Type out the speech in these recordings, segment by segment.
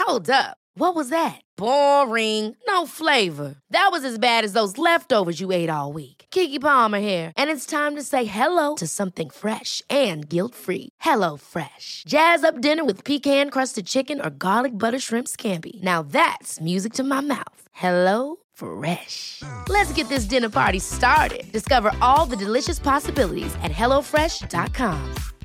Hold up. What was that? Boring. No flavor. That was as bad as those leftovers you ate all week. Keke Palmer here, and it's time to say hello to something fresh and guilt-free. Hello Fresh. Jazz up dinner with pecan-crusted chicken or garlic butter shrimp scampi. Now that's music to my mouth. Hello Fresh. Let's get this dinner party started. Discover all the delicious possibilities at hellofresh.com.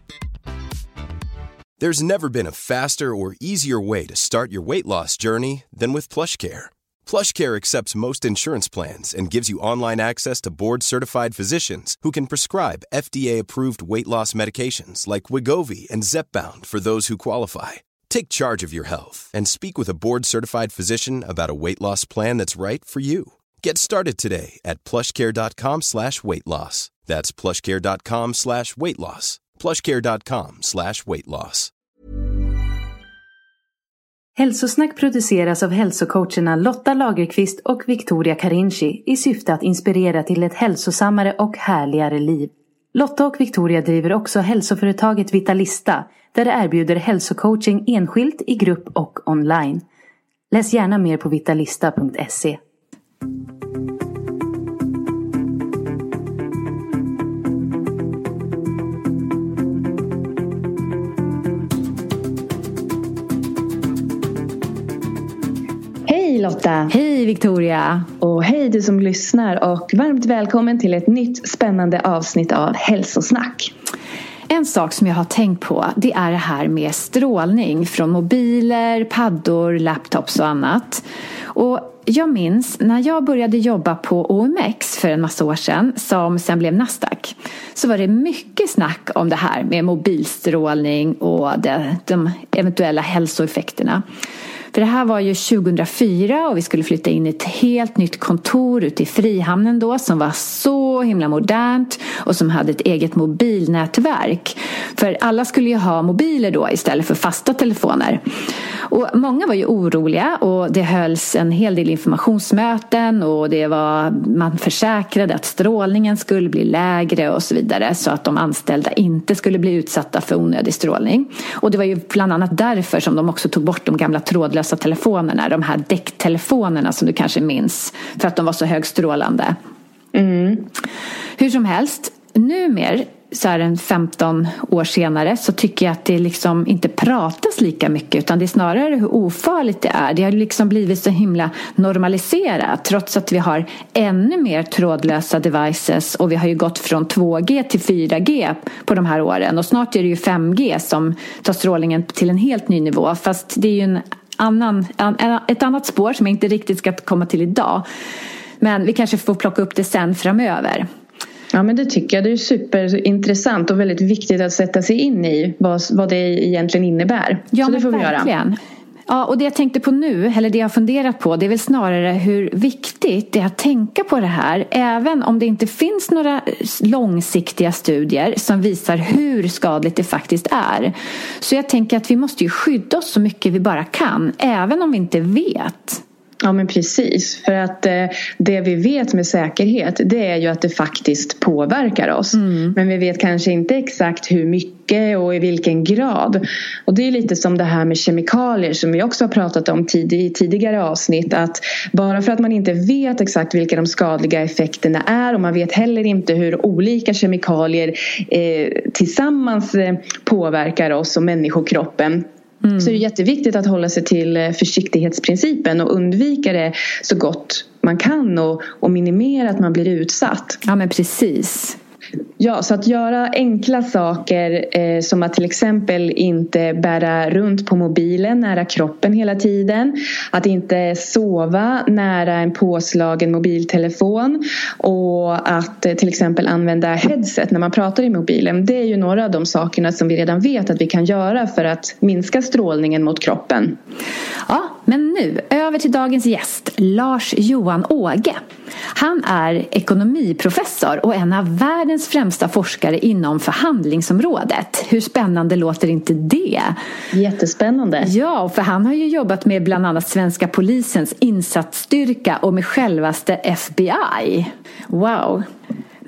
There's never been a faster or easier way to start your weight loss journey than with PlushCare. PlushCare accepts most insurance plans and gives you online access to board-certified physicians who can prescribe FDA-approved weight loss medications like Wegovy and Zepbound for those who qualify. Take charge of your health and speak with a board-certified physician about a weight loss plan that's right for you. Get started today at plushcare.com/weightloss. That's plushcare.com/weightloss. plushcare.com/weightloss. Hälsosnack produceras av hälsocoacherna Lotta Lagerqvist och Victoria Carinci i syfte att inspirera till ett hälsosammare och härligare liv. Lotta och Victoria driver också hälsoföretaget Vitalista, där det erbjuder hälsocoaching enskilt, i grupp och online. Läs gärna mer på vitalista.se. Hej Lotta! Hej Victoria! Och hej du som lyssnar, och varmt välkommen till ett nytt spännande avsnitt av Hälsosnack. En sak som jag har tänkt på, det är det här med strålning från mobiler, paddor, laptops och annat. Och jag minns när jag började jobba på OMX för en massa år sedan, som sen blev Nasdaq, så var det mycket snack om det här med mobilstrålning och de eventuella hälsoeffekterna. För det här var ju 2004 och vi skulle flytta in i ett helt nytt kontor ute i Frihamnen då, som var så himla modernt och som hade ett eget mobilnätverk. För alla skulle ju ha mobiler då istället för fasta telefoner. Och många var ju oroliga, och det hölls en hel del informationsmöten, och man försäkrade att strålningen skulle bli lägre och så vidare, så att de anställda inte skulle bli utsatta för onödig strålning. Och det var ju bland annat därför som de också tog bort de gamla trådlösa telefonerna, de här däcktelefonerna som du kanske minns, för att de var så högstrålande. Hur som helst, numera så här en 15 år senare, så tycker jag att det liksom inte pratas lika mycket, utan det är snarare hur ofarligt det är. Det har liksom blivit så himla normaliserat, trots att vi har ännu mer trådlösa devices, och vi har ju gått från 2G till 4G på de här åren, och snart är det ju 5G som tar strålningen till en helt ny nivå, fast det är ju ett annat spår som jag inte riktigt ska komma till idag, men vi kanske får plocka upp det sen framöver. Ja, men det tycker jag. Det är superintressant och väldigt viktigt att sätta sig in i vad det egentligen innebär. Ja, så det får vi verkligen göra. Ja, och det jag tänkte på nu, eller det jag har funderat på, det är väl snarare hur viktigt det är att tänka på det här, även om det inte finns några långsiktiga studier som visar hur skadligt det faktiskt är. Så jag tänker att vi måste ju skydda oss så mycket vi bara kan, även om vi inte vet. Ja, men precis. För att det vi vet med säkerhet, det är ju att det faktiskt påverkar oss. Men vi vet kanske inte exakt hur mycket och i vilken grad. Och det är lite som det här med kemikalier som vi också har pratat om i tidigare avsnitt. Att bara för att man inte vet exakt vilka de skadliga effekterna är, och man vet heller inte hur olika kemikalier tillsammans påverkar oss och människokroppen. Så det är jätteviktigt att hålla sig till försiktighetsprincipen och undvika det så gott man kan, och minimera att man blir utsatt. Ja, men precis. Ja, så att göra enkla saker som att till exempel inte bära runt på mobilen nära kroppen hela tiden. Att inte sova nära en påslagen mobiltelefon. Och att till exempel använda headset när man pratar i mobilen. Det är ju några av de sakerna som vi redan vet att vi kan göra för att minska strålningen mot kroppen. Ja, men nu över till dagens gäst, Lars-Johan Åge. Han är ekonomiprofessor och en av världens främsta forskare inom förhandlingsområdet. Hur spännande låter inte det? Jättespännande. Ja, för han har ju jobbat med bland annat svenska polisens insatsstyrka och med självaste FBI. Wow!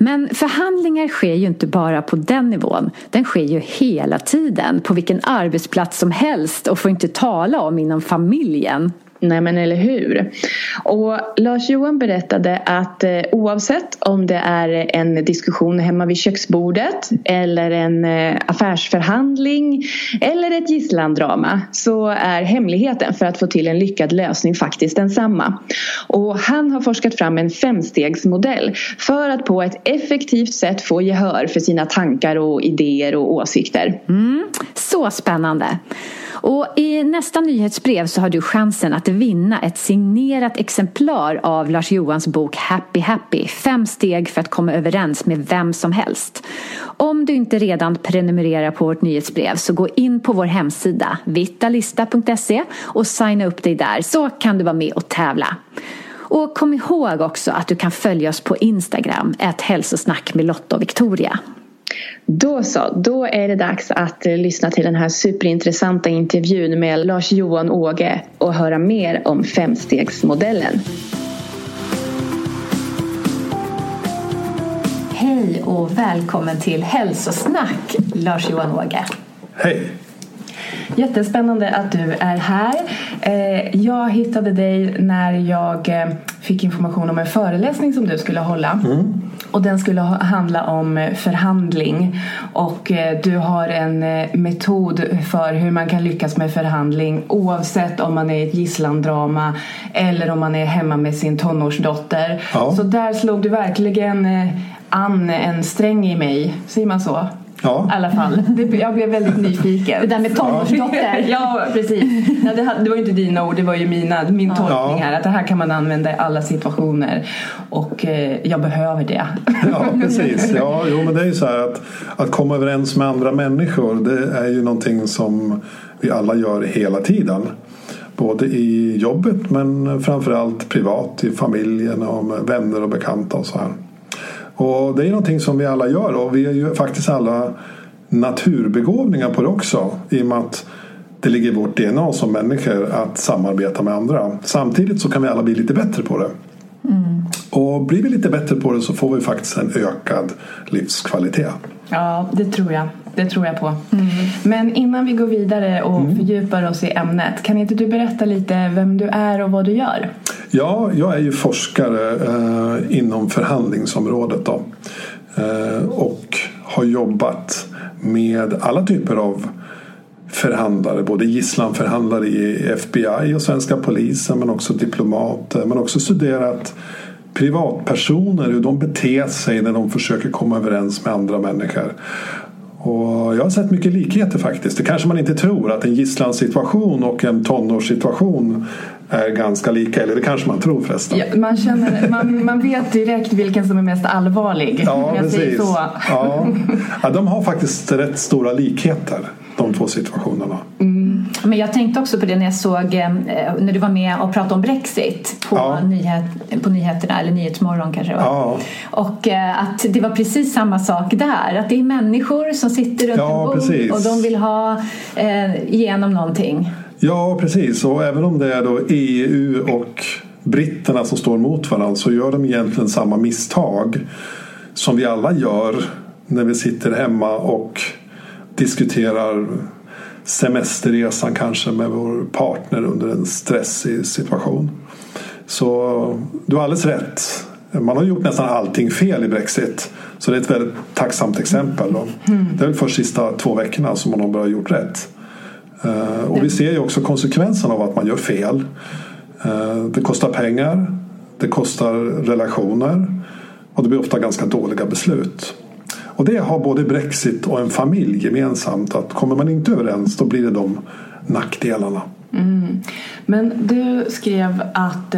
Men förhandlingar sker ju inte bara på den nivån. Den sker ju hela tiden på vilken arbetsplats som helst och får inte tala om inom familjen. Nej, men eller hur? Och Lars-Johan berättade att oavsett om det är en diskussion hemma vid köksbordet eller en affärsförhandling eller ett gisslandrama, så är hemligheten för att få till en lyckad lösning faktiskt densamma. Och han har forskat fram en 5-stegsmodell för att på ett effektivt sätt få gehör för sina tankar och idéer och åsikter. Så spännande! Och i nästa nyhetsbrev så har du chansen att vinna ett signerat exemplar av Lars Johans bok Happy Happy. 5 steg för att komma överens med vem som helst. Om du inte redan prenumererar på vårt nyhetsbrev så gå in på vår hemsida vittalista.se och signa upp dig där, så kan du vara med och tävla. Och kom ihåg också att du kan följa oss på Instagram @hälsosnack med Lotta och Victoria. Då är det dags att lyssna till den här superintressanta intervjun med Lars-Johan Åge och höra mer om 5-stegsmodellen. Hej och välkommen till Hälsosnack, Lars-Johan Åge. Hej! Jättespännande att du är här. Jag hittade dig när jag fick information om en föreläsning som du skulle hålla. Och den skulle handla om förhandling. Och du har en metod för hur man kan lyckas med förhandling oavsett om man är i ett gisslandrama eller om man är hemma med sin tonårsdotter. Ja. Så där slog du verkligen an en sträng i mig, säger man så? Ja. I alla fall. Jag blev väldigt nyfiken. Det där med tonårsdotter. Ja, precis. Det var ju inte dina ord, det var ju min tolkning här. Att det här kan man använda i alla situationer. Och jag behöver det. Ja, precis. Ja, men det är ju så här att komma överens med andra människor, det är ju någonting som vi alla gör hela tiden. Både i jobbet men framförallt privat, i familjen och med vänner och bekanta och så här. Och det är någonting som vi alla gör, och vi är ju faktiskt alla naturbegåvningar på det också, i och med att det ligger i vårt DNA som människor att samarbeta med andra. Samtidigt så kan vi alla bli lite bättre på det. Och blir vi lite bättre på det så får vi faktiskt en ökad livskvalitet. Ja, det tror jag på. Men innan vi går vidare och fördjupar oss i ämnet, kan inte du berätta lite vem du är och vad du gör? Ja, jag är ju forskare inom förhandlingsområdet då. Och har jobbat med alla typer av förhandlare, både gisslanförhandlare i FBI och svenska polisen, men också diplomater, men också studerat privatpersoner, hur de beter sig när de försöker komma överens med andra människor. Och jag har sett mycket likheter faktiskt. Det kanske man inte tror, att en gisslansituation och en tonårssituation är ganska lika, eller det kanske man tror förresten. Ja, man vet direkt vilken som är mest allvarlig. Ja, precis. Ja, de har faktiskt rätt stora likheter, de två situationerna. Men jag tänkte också på det när jag såg när du var med och pratade om Brexit på nyheterna, eller Nyhetsmorgon kanske. Ja. Och att det var precis samma sak där. Att det är människor som sitter runt en bord och de vill ha igenom någonting. Ja, precis. Och även om det är då EU och britterna som står mot varandra, så gör de egentligen samma misstag som vi alla gör när vi sitter hemma och diskuterar semesterresan kanske med vår partner under en stressig situation. Så du har alldeles rätt. Man har gjort nästan allting fel i Brexit. Så det är ett väldigt tacksamt exempel då. Det är väl först sista 2 veckorna som man har börjat gjort rätt. Och vi ser ju också konsekvenserna av att man gör fel. Det kostar pengar, det kostar relationer, och det blir ofta ganska dåliga beslut. Och det har både Brexit och en familj gemensamt, att kommer man inte överens, då blir det de nackdelarna. Men du skrev att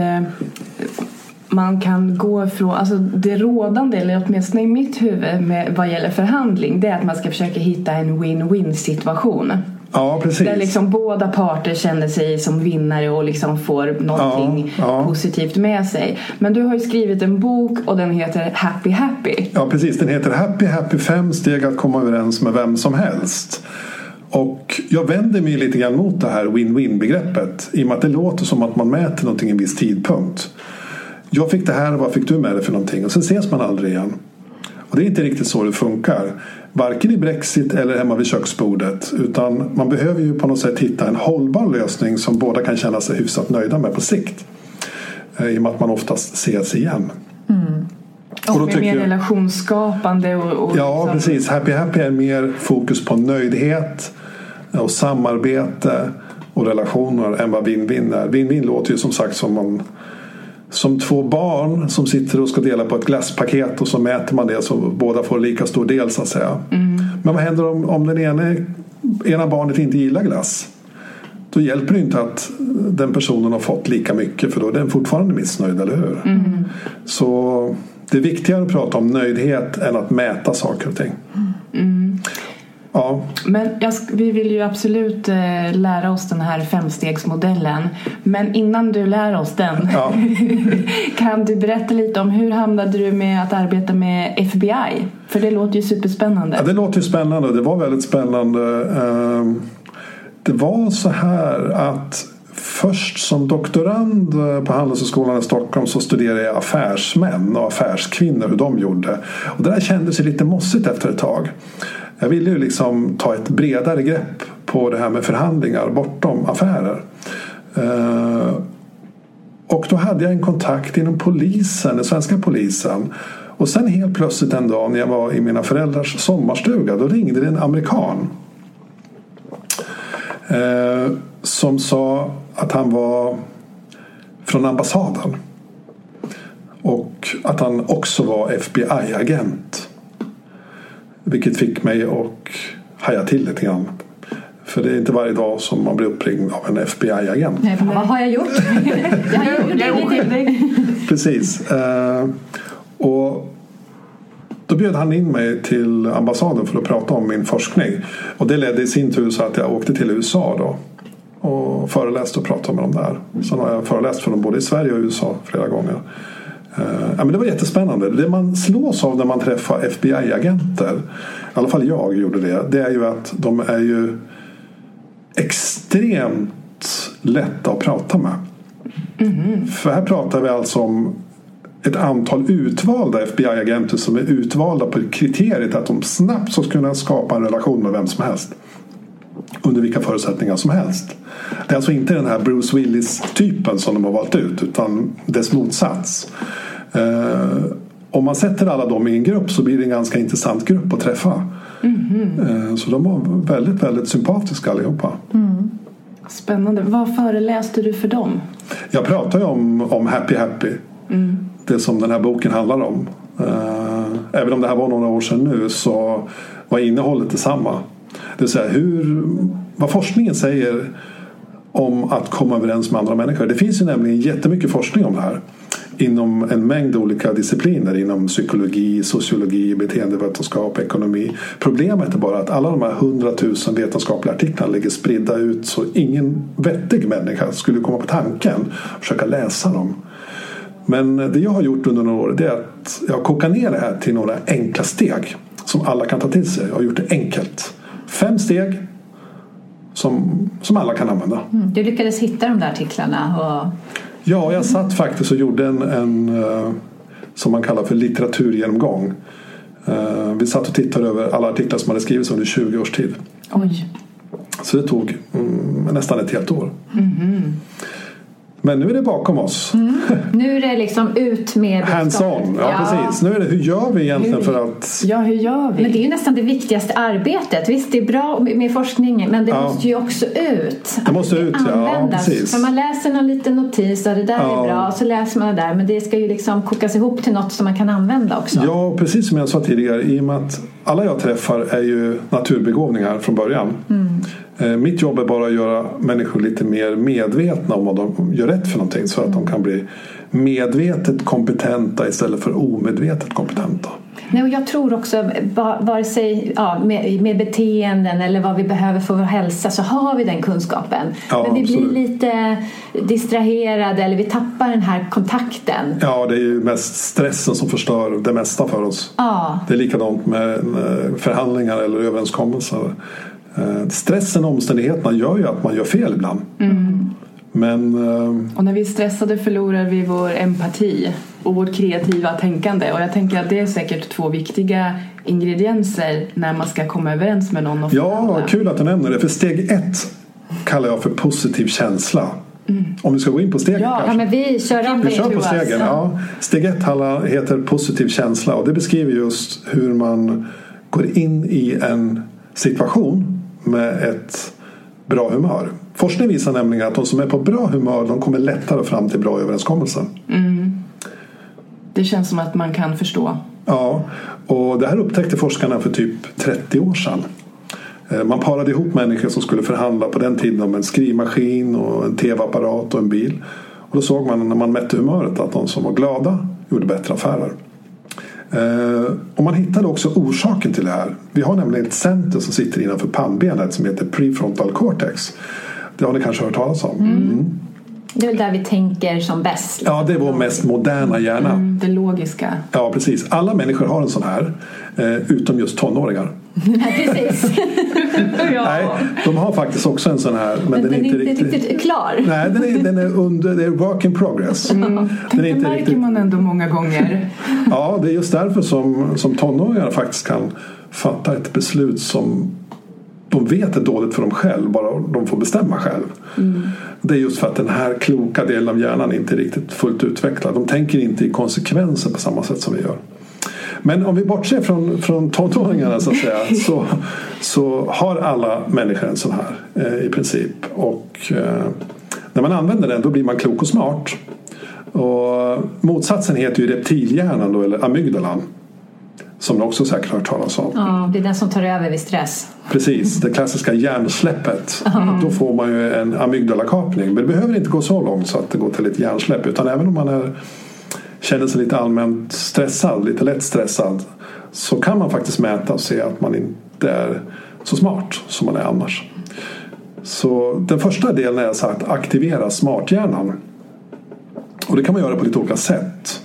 man kan gå från, alltså det rådande, eller åtminstone i mitt huvud med vad gäller förhandling, det är att man ska försöka hitta en win-win situation. Ja, precis. Där liksom båda parter känner sig som vinnare och liksom får någonting positivt med sig. Men du har ju skrivit en bok och den heter Happy Happy. Ja, precis. Den heter Happy Happy, 5 steg att komma överens med vem som helst. Och jag vänder mig lite grann mot det här win-win-begreppet, i och med att det låter som att man mäter någonting i en viss tidpunkt. Jag fick det här, vad fick du med det för någonting? Och sen ses man aldrig igen. Och det är inte riktigt så det funkar. Varken i Brexit eller hemma vid köksbordet. Utan man behöver ju på något sätt hitta en hållbar lösning som båda kan känna sig hyfsat nöjda med på sikt. I och med att man oftast ses igen. Och då med mer relationsskapande och ja, precis. Happy är mer fokus på nöjdhet och samarbete och relationer än vad win-win är. Win-win låter ju som sagt som två barn som sitter och ska dela på ett glasspaket och så mäter man det så båda får lika stor del så att säga. Men vad händer om den ena barnet inte gillar glass? Då hjälper det inte att den personen har fått lika mycket, för då är den fortfarande missnöjd, eller hur? Så det är viktigare att prata om nöjdhet än att mäta saker och ting. Ja. Men vi vill ju absolut lära oss den här 5-stegsmodellen. Men innan du lär oss den kan du berätta lite om hur hamnade du med att arbeta med FBI? För det låter ju superspännande. Ja, det låter ju spännande. Det var väldigt spännande. Det var så här att först som doktorand på Handelshögskolan i Stockholm så studerade jag affärsmän och affärskvinnor, hur de gjorde. Och det där kändes ju lite mossigt efter ett tag. Jag ville ju liksom ta ett bredare grepp på det här med förhandlingar bortom affärer. Och då hade jag en kontakt inom polisen, den svenska polisen. Och sen helt plötsligt en dag när jag var i mina föräldrars sommarstuga, då ringde det en amerikan. Som sa att han var från ambassaden. Och att han också var FBI-agent. Vilket fick mig att haja till lite grann. För det är inte varje dag som man blir uppringd av en FBI-agent. Nej, vad har jag gjort? Jag är oskyldig. Precis. Och då bjöd han in mig till ambassaden för att prata om min forskning. Och det ledde i sin tur så att jag åkte till USA då. Och föreläste och pratade med dem där. Sen har jag föreläst för dem både i Sverige och USA flera gånger. Ja, men det var jättespännande. Det man slås av när man träffar FBI-agenter, i alla fall jag gjorde det är ju att de är ju extremt lätta att prata med. För här pratar vi alltså om ett antal utvalda FBI-agenter som är utvalda på kriteriet att de snabbt ska kunna skapa en relation med vem som helst. Under vilka förutsättningar som helst. Det är alltså inte den här Bruce Willis-typen som de har valt ut, utan dess motsats. Om man sätter alla dem i en grupp så blir det en ganska intressant grupp att träffa. Så de var väldigt, väldigt sympatiska allihopa. Spännande. Vad föreläste du för dem? Jag pratar ju om Happy. Det som den här boken handlar om. Även om det här var några år sedan nu så var innehållet detsamma. Det vill säga vad forskningen säger om att komma överens med andra människor. Det finns ju nämligen jättemycket forskning om det här. Inom en mängd olika discipliner. Inom psykologi, sociologi, beteendevetenskap, ekonomi. Problemet är bara att alla de här 100 000 vetenskapliga artiklarna ligger spridda ut så ingen vettig människa skulle komma på tanken att försöka läsa dem. Men det jag har gjort under några år är att jag kokar ner det här till några enkla steg som alla kan ta till sig. Jag har gjort det enkelt. 5 steg som alla kan använda. Du lyckades hitta de där artiklarna? Ja, jag satt faktiskt och gjorde en som man kallar för litteraturgenomgång. Vi satt och tittade över alla artiklar som hade skrivits under 20 års tid. Oj. Så det tog nästan ett helt år. Men nu är det bakom oss. Nu är det liksom ut med hands-on, precis. Nu är det, hur gör vi egentligen för att... Ja, hur gör vi? Men det är ju nästan det viktigaste arbetet. Visst, det är bra med forskning, men det måste ju också ut. Det måste ut, precis. För man läser någon liten notis och det där är bra, och så läser man det där. Men det ska ju liksom kokas ihop till något som man kan använda också. Ja, precis som jag sa tidigare. I och med att alla jag träffar är ju naturbegåvningar från början. Mitt jobb är bara att göra människor lite mer medvetna om vad de gör rätt för någonting, så att de kan bli medvetet kompetenta istället för omedvetet kompetenta. Nej, och jag tror också vare sig med beteenden eller vad vi behöver för vår hälsa, så har vi den kunskapen. Men vi blir lite distraherade eller vi tappar den här kontakten. Ja, det är ju mest stressen som förstör det mesta för oss. Det är likadant med förhandlingar eller överenskommelser. Stressen och omständigheterna gör ju att man gör fel ibland. Men, och när vi är stressade förlorar vi vår empati. och vårt kreativa tänkande. Och jag tänker att det är säkert 2 viktiga ingredienser när man ska komma överens med någon. Ja, kul att du nämner det. För steg 1 kallar jag för positiv känsla. Om vi ska gå in på stegen kanske. Ja, men vi kör på stegen. Ja. Steg 1 heter positiv känsla. Och det beskriver just hur man går in i en situation med ett bra humör. Forskning visar nämligen att de som är på bra humör, de kommer lättare fram till bra överenskommelser. Det känns som att man kan förstå. Ja, och det här upptäckte forskarna för typ 30 år sedan. Man parade ihop människor som skulle förhandla på den tiden om en skrivmaskin och en tv-apparat och en bil. Och då såg man när man mätte humöret att de som var glada gjorde bättre affärer. Och man hittade också orsaken till det här. Vi har nämligen ett center som sitter innanför pannbenet som heter prefrontal cortex. Det har ni kanske hört talas om. Det är väl där vi tänker som bäst. Ja, det är vår mest moderna hjärna. Det logiska. Ja, precis. Alla människor har en sån här, utom just tonåringar. Precis. Nej, de har faktiskt också en sån här, men den är inte riktigt klar. Nej, den är under, det är work in progress. Det märker man ändå många gånger. Ja, det är just därför som tonåringar faktiskt kan fatta ett beslut som de vet är dåligt för dem själv, bara de får bestämma själv. Det är just för att den här kloka delen av hjärnan inte är riktigt fullt utvecklad. De tänker inte i konsekvenser på samma sätt som vi gör. Men om vi bortser från tonåringarna så att säga, så har alla människor en sån här i princip. Och när man använder den, då blir man klok och smart. Och motsatsen heter ju reptilhjärnan då, eller amygdalan. Som du också säkert har hört talas om. Ja, det är den som tar över vid stress. Precis, det klassiska hjärnsläppet. Då får man ju en amygdalakapning. Men det behöver inte gå så långt så att det går till ett hjärnsläpp. Utan även om man känner sig lite allmänt stressad, lite lätt stressad, så kan man faktiskt mäta och se att man inte är så smart som man är annars. Så den första delen är så att aktivera smarthjärnan. Och det kan man göra på lite olika sätt.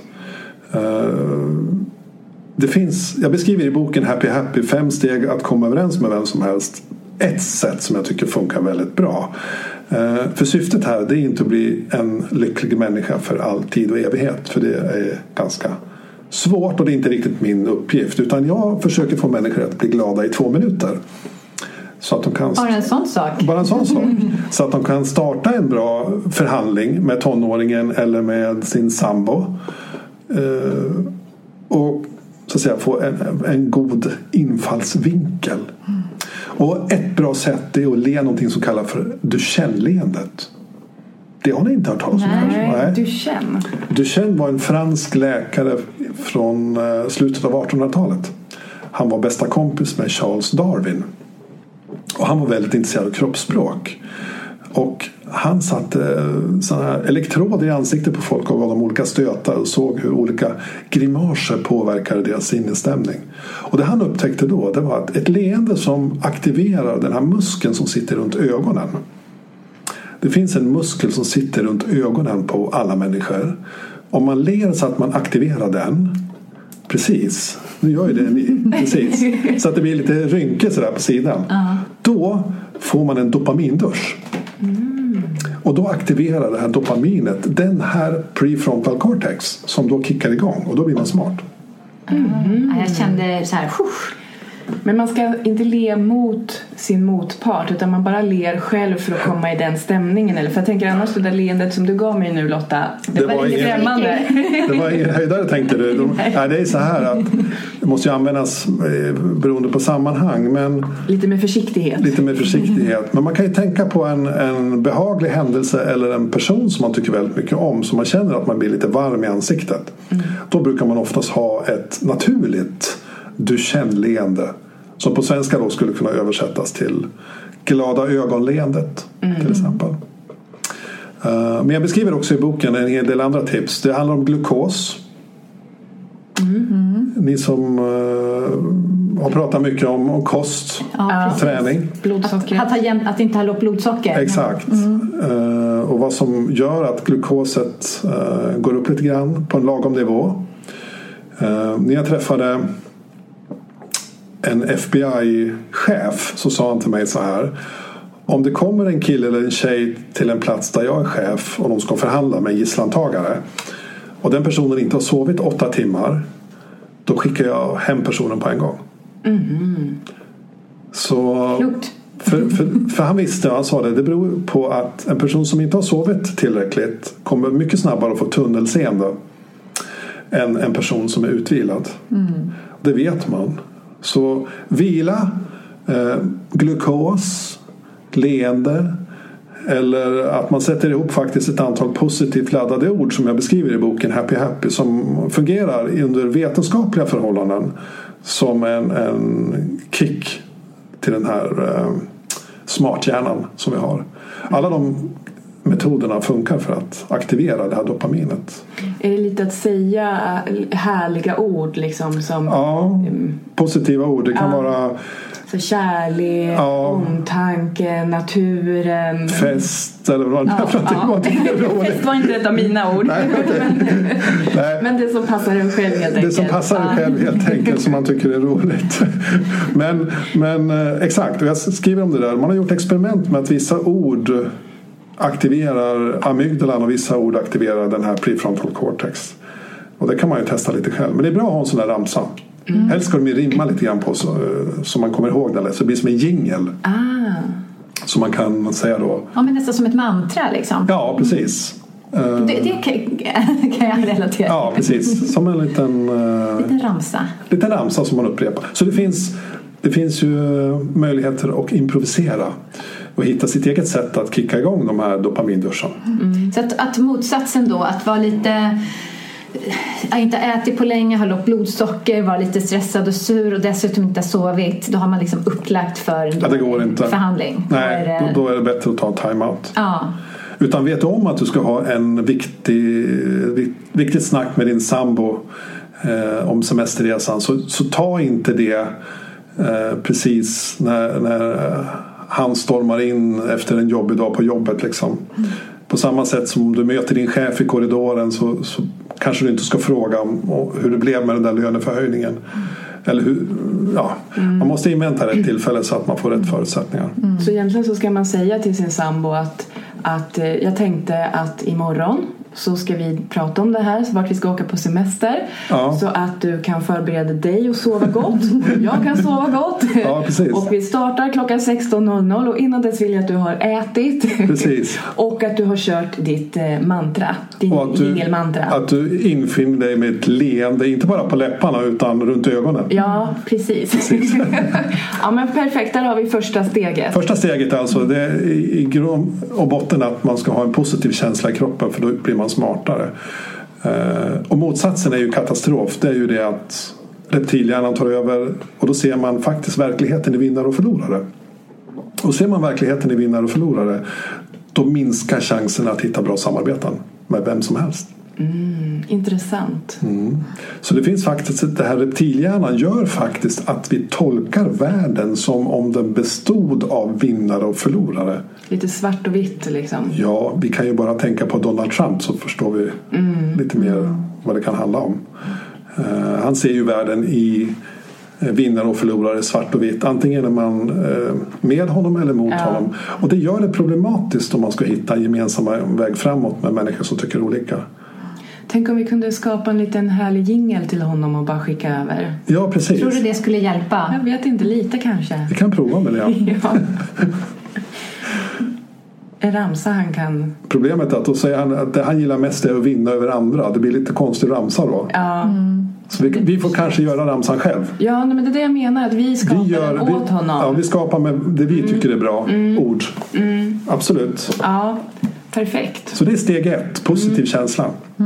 Det finns, jag beskriver i boken Happy 5 steg att komma överens med vem som helst. Ett sätt som jag tycker funkar väldigt bra. För syftet här, det är inte att bli en lycklig människa för all tid och evighet. För det är ganska svårt och det är inte riktigt min uppgift. Utan jag försöker få människor att bli glada i 2 minuter. Så att de kan, bara en sån sak. Bara en sån sak. Så att de kan starta en bra förhandling med tonåringen eller med sin sambo. Och så att säga få en god infallsvinkel. Och ett bra sätt är att le någonting som kallas för Duchenne-leendet. Det har ni inte hört talas om. Nej. Duchenne var en fransk läkare från slutet av 1800-talet. Han var bästa kompis med Charles Darwin. Och han var väldigt intresserad av kroppsspråk. Och han satte såna här elektroder i ansiktet på folk och gav dem olika stötar och såg hur olika grimaser påverkade deras sinnesstämning. Och det han upptäckte då, det var att ett leende som aktiverar den här muskeln som sitter runt ögonen. Det finns en muskel som sitter runt ögonen på alla människor. Om man ler så att man aktiverar den, precis, nu gör ju det ni, precis, så att det blir lite rynke sådär på sidan. Då får man en dopamindusch. Och då aktiverar det här dopaminet den här prefrontal cortex som då kickar igång och då blir man smart. Jag kände så här. Men man ska inte le mot sin motpart utan man bara ler själv för att komma i den stämningen. Eller för jag tänker annars det där leendet som du gav mig nu, Lotta, det var inget främmande. Det var ingen höjdare, tänkte du. Nej, det är så här att det måste ju användas beroende på sammanhang. Men lite med försiktighet. Men man kan ju tänka på en behaglig händelse eller en person som man tycker väldigt mycket om. Så man känner att man blir lite varm i ansiktet. Då brukar man oftast ha ett naturligt Duchenne-leende som på svenska då skulle kunna översättas till glada ögonleendet till exempel. Men jag beskriver också i boken en hel del andra tips. Det handlar om glukos. Ni som har pratat mycket om kost, träning, blodsocker. Att inte ha lågt blodsocker. Exakt. Och vad som gör att glukoset går upp lite grann på en lagom nivå. När jag träffade en FBI-chef så sa han till mig så här: om det kommer en kille eller en tjej till en plats där jag är chef och de ska förhandla med en gisslantagare och den personen inte har sovit 8 timmar, då skickar jag hem personen på en gång. Så Klokt. för han visste, han sa det beror på att en person som inte har sovit tillräckligt kommer mycket snabbare att få tunnelseende än en person som är utvilad. Det vet man. Så vila, glukos, leende, eller att man sätter ihop faktiskt ett antal positivt laddade ord som jag beskriver i boken Happy Happy, som fungerar under vetenskapliga förhållanden som en kick till den här smarthjärnan som vi har. Alla de metoderna funkar för att aktivera det här dopaminet. Är det lite att säga härliga ord liksom som... Ja, positiva ord. Det kan vara... Så kärlek, omtanke, naturen... Fest eller vad det är. Fest var inte ett av mina ord. Nej, okay. Men det som passar en själv helt enkelt. Det som passar en själv helt enkelt, som man tycker är roligt. Men exakt, och jag skriver om det där. Man har gjort experiment med att vissa ord aktiverar amygdalan och vissa ord aktiverar den här prefrontal cortex. Och det kan man ju testa lite själv. Men det är bra att ha en sån där ramsa. Helst ska de ju rimma lite grann på så man kommer ihåg det. Så det blir som en jingle. Så man kan säga då. Ja, men nästan som ett mantra liksom. Ja, precis. Det kan jag relatera. Ja, precis. Som en liten ramsa. Liten ramsa som man upprepar. Så det finns ju möjligheter att improvisera och hitta sitt eget sätt att kicka igång de här dopaminduschen. Så att motsatsen då, att vara lite... inte ätit på länge, har lågt blodsocker, var lite stressad och sur och dessutom inte sovit, då har man liksom upplagt för en det går inte. Förhandling. Nej, då är det bättre att ta time-out. Ja. Utan vet du om att du ska ha en viktigt snack med din sambo om semesterresan, så ta inte det precis när han stormar in efter en jobbig dag på jobbet liksom. På samma sätt som om du möter din chef i korridoren så kanske du inte ska fråga hur det blev med den där löneförhöjningen. Eller hur, man måste invänta rätt tillfälle så att man får rätt förutsättningar. Så egentligen så ska man säga till sin sambo att jag tänkte att imorgon så ska vi prata om det här, så vart vi ska åka på semester, så att du kan förbereda dig och sova gott och jag kan sova gott. Ja, precis. Och vi startar klockan 16.00 och innan dess vill jag att du har ätit. Precis. Och att du har kört ditt mantra, din jingelmantra. Att du infinner dig med ett leende, inte bara på läpparna utan runt ögonen. Ja, precis. Ja, men perfekt, där har vi första steget. Första steget alltså, det är i grund och botten att man ska ha en positiv känsla i kroppen, för då blir man smartare. Och motsatsen är ju katastrof. Det är ju det att reptilhjärnan tar över och då ser man faktiskt verkligheten i vinnare och förlorare. Och ser man verkligheten i vinnare och förlorare, då minskar chansen att hitta bra samarbeten med vem som helst. Intressant. Så det finns faktiskt, det här reptilhjärnan gör faktiskt att vi tolkar världen som om den bestod av vinnare och förlorare. Lite svart och vitt liksom. Ja, vi kan ju bara tänka på Donald Trump så förstår vi lite mer vad det kan handla om. Han ser ju världen i vinnare och förlorare, svart och vitt. Antingen är man med honom eller mot honom. Och det gör det problematiskt om man ska hitta en gemensam väg framåt med människor som tycker olika. Tänk om vi kunde skapa en liten härlig jingle till honom och bara skicka över. Ja, precis. Tror du det skulle hjälpa? Jag vet inte, lite kanske. Vi kan prova med det. Ja. En ramsa han kan... Problemet är att då säger han att det han gillar mest är att vinna över andra. Det blir lite konstig ramsa då. Ja. Så vi får kanske göra ramsan själv. Ja, men det är det jag menar. Att vi skapar den åt honom. Ja, vi skapar med det vi tycker är bra ord. Absolut. Ja, perfekt. Så det är steg 1. Positiv känsla.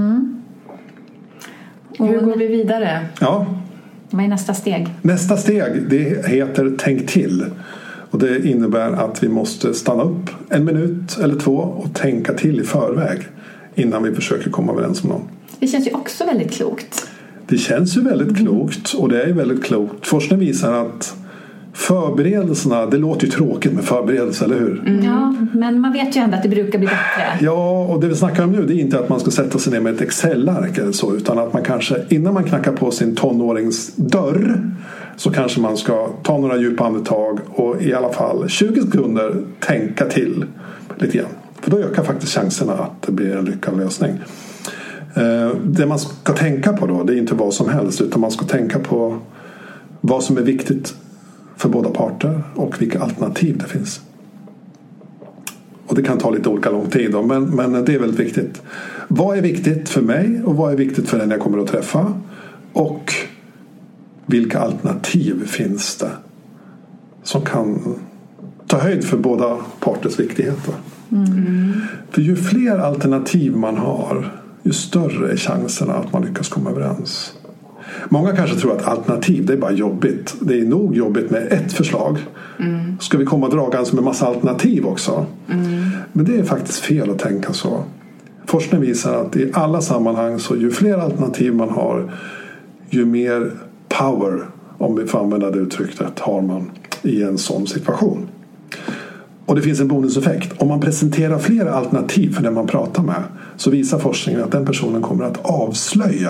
Hur går vi vidare? Ja. Vad är nästa steg? Nästa steg, det heter tänk till. Och det innebär att vi måste stanna upp 1 minut eller 2 och tänka till i förväg innan vi försöker komma överens om någon. Det känns ju också väldigt klokt. Det känns ju väldigt klokt, och det är väldigt klokt. Forskning visar att förberedelserna, det låter ju tråkigt med förberedelser, eller hur? Ja, men man vet ju ändå att det brukar bli bättre. Ja, och det vi snackar om nu, det är inte att man ska sätta sig ner med ett Excel-ark eller så, utan att man kanske, innan man knackar på sin tonårings dörr, så kanske man ska ta några djupa andetag och i alla fall 20 sekunder tänka till lite grann. För då ökar faktiskt chanserna att det blir en lyckad lösning. Det man ska tänka på då, det är inte vad som helst, utan man ska tänka på vad som är viktigt för båda parter och vilka alternativ det finns. Och det kan ta lite olika lång tid då, men det är väldigt viktigt. Vad är viktigt för mig och vad är viktigt för den jag kommer att träffa? Och vilka alternativ finns det som kan ta höjd för båda parters viktigheter? För ju fler alternativ man har, ju större är chanserna att man lyckas komma överens. Många kanske tror att alternativ, det är bara jobbigt. Det är nog jobbigt med ett förslag. Ska vi komma dragandes med massa alternativ också? Men det är faktiskt fel att tänka så. Forskning visar att i alla sammanhang så ju fler alternativ man har, ju mer power, om vi får använda det uttrycket, har man i en sån situation. Och det finns en bonuseffekt. Om man presenterar fler alternativ för den man pratar med, så visar forskningen att den personen kommer att avslöja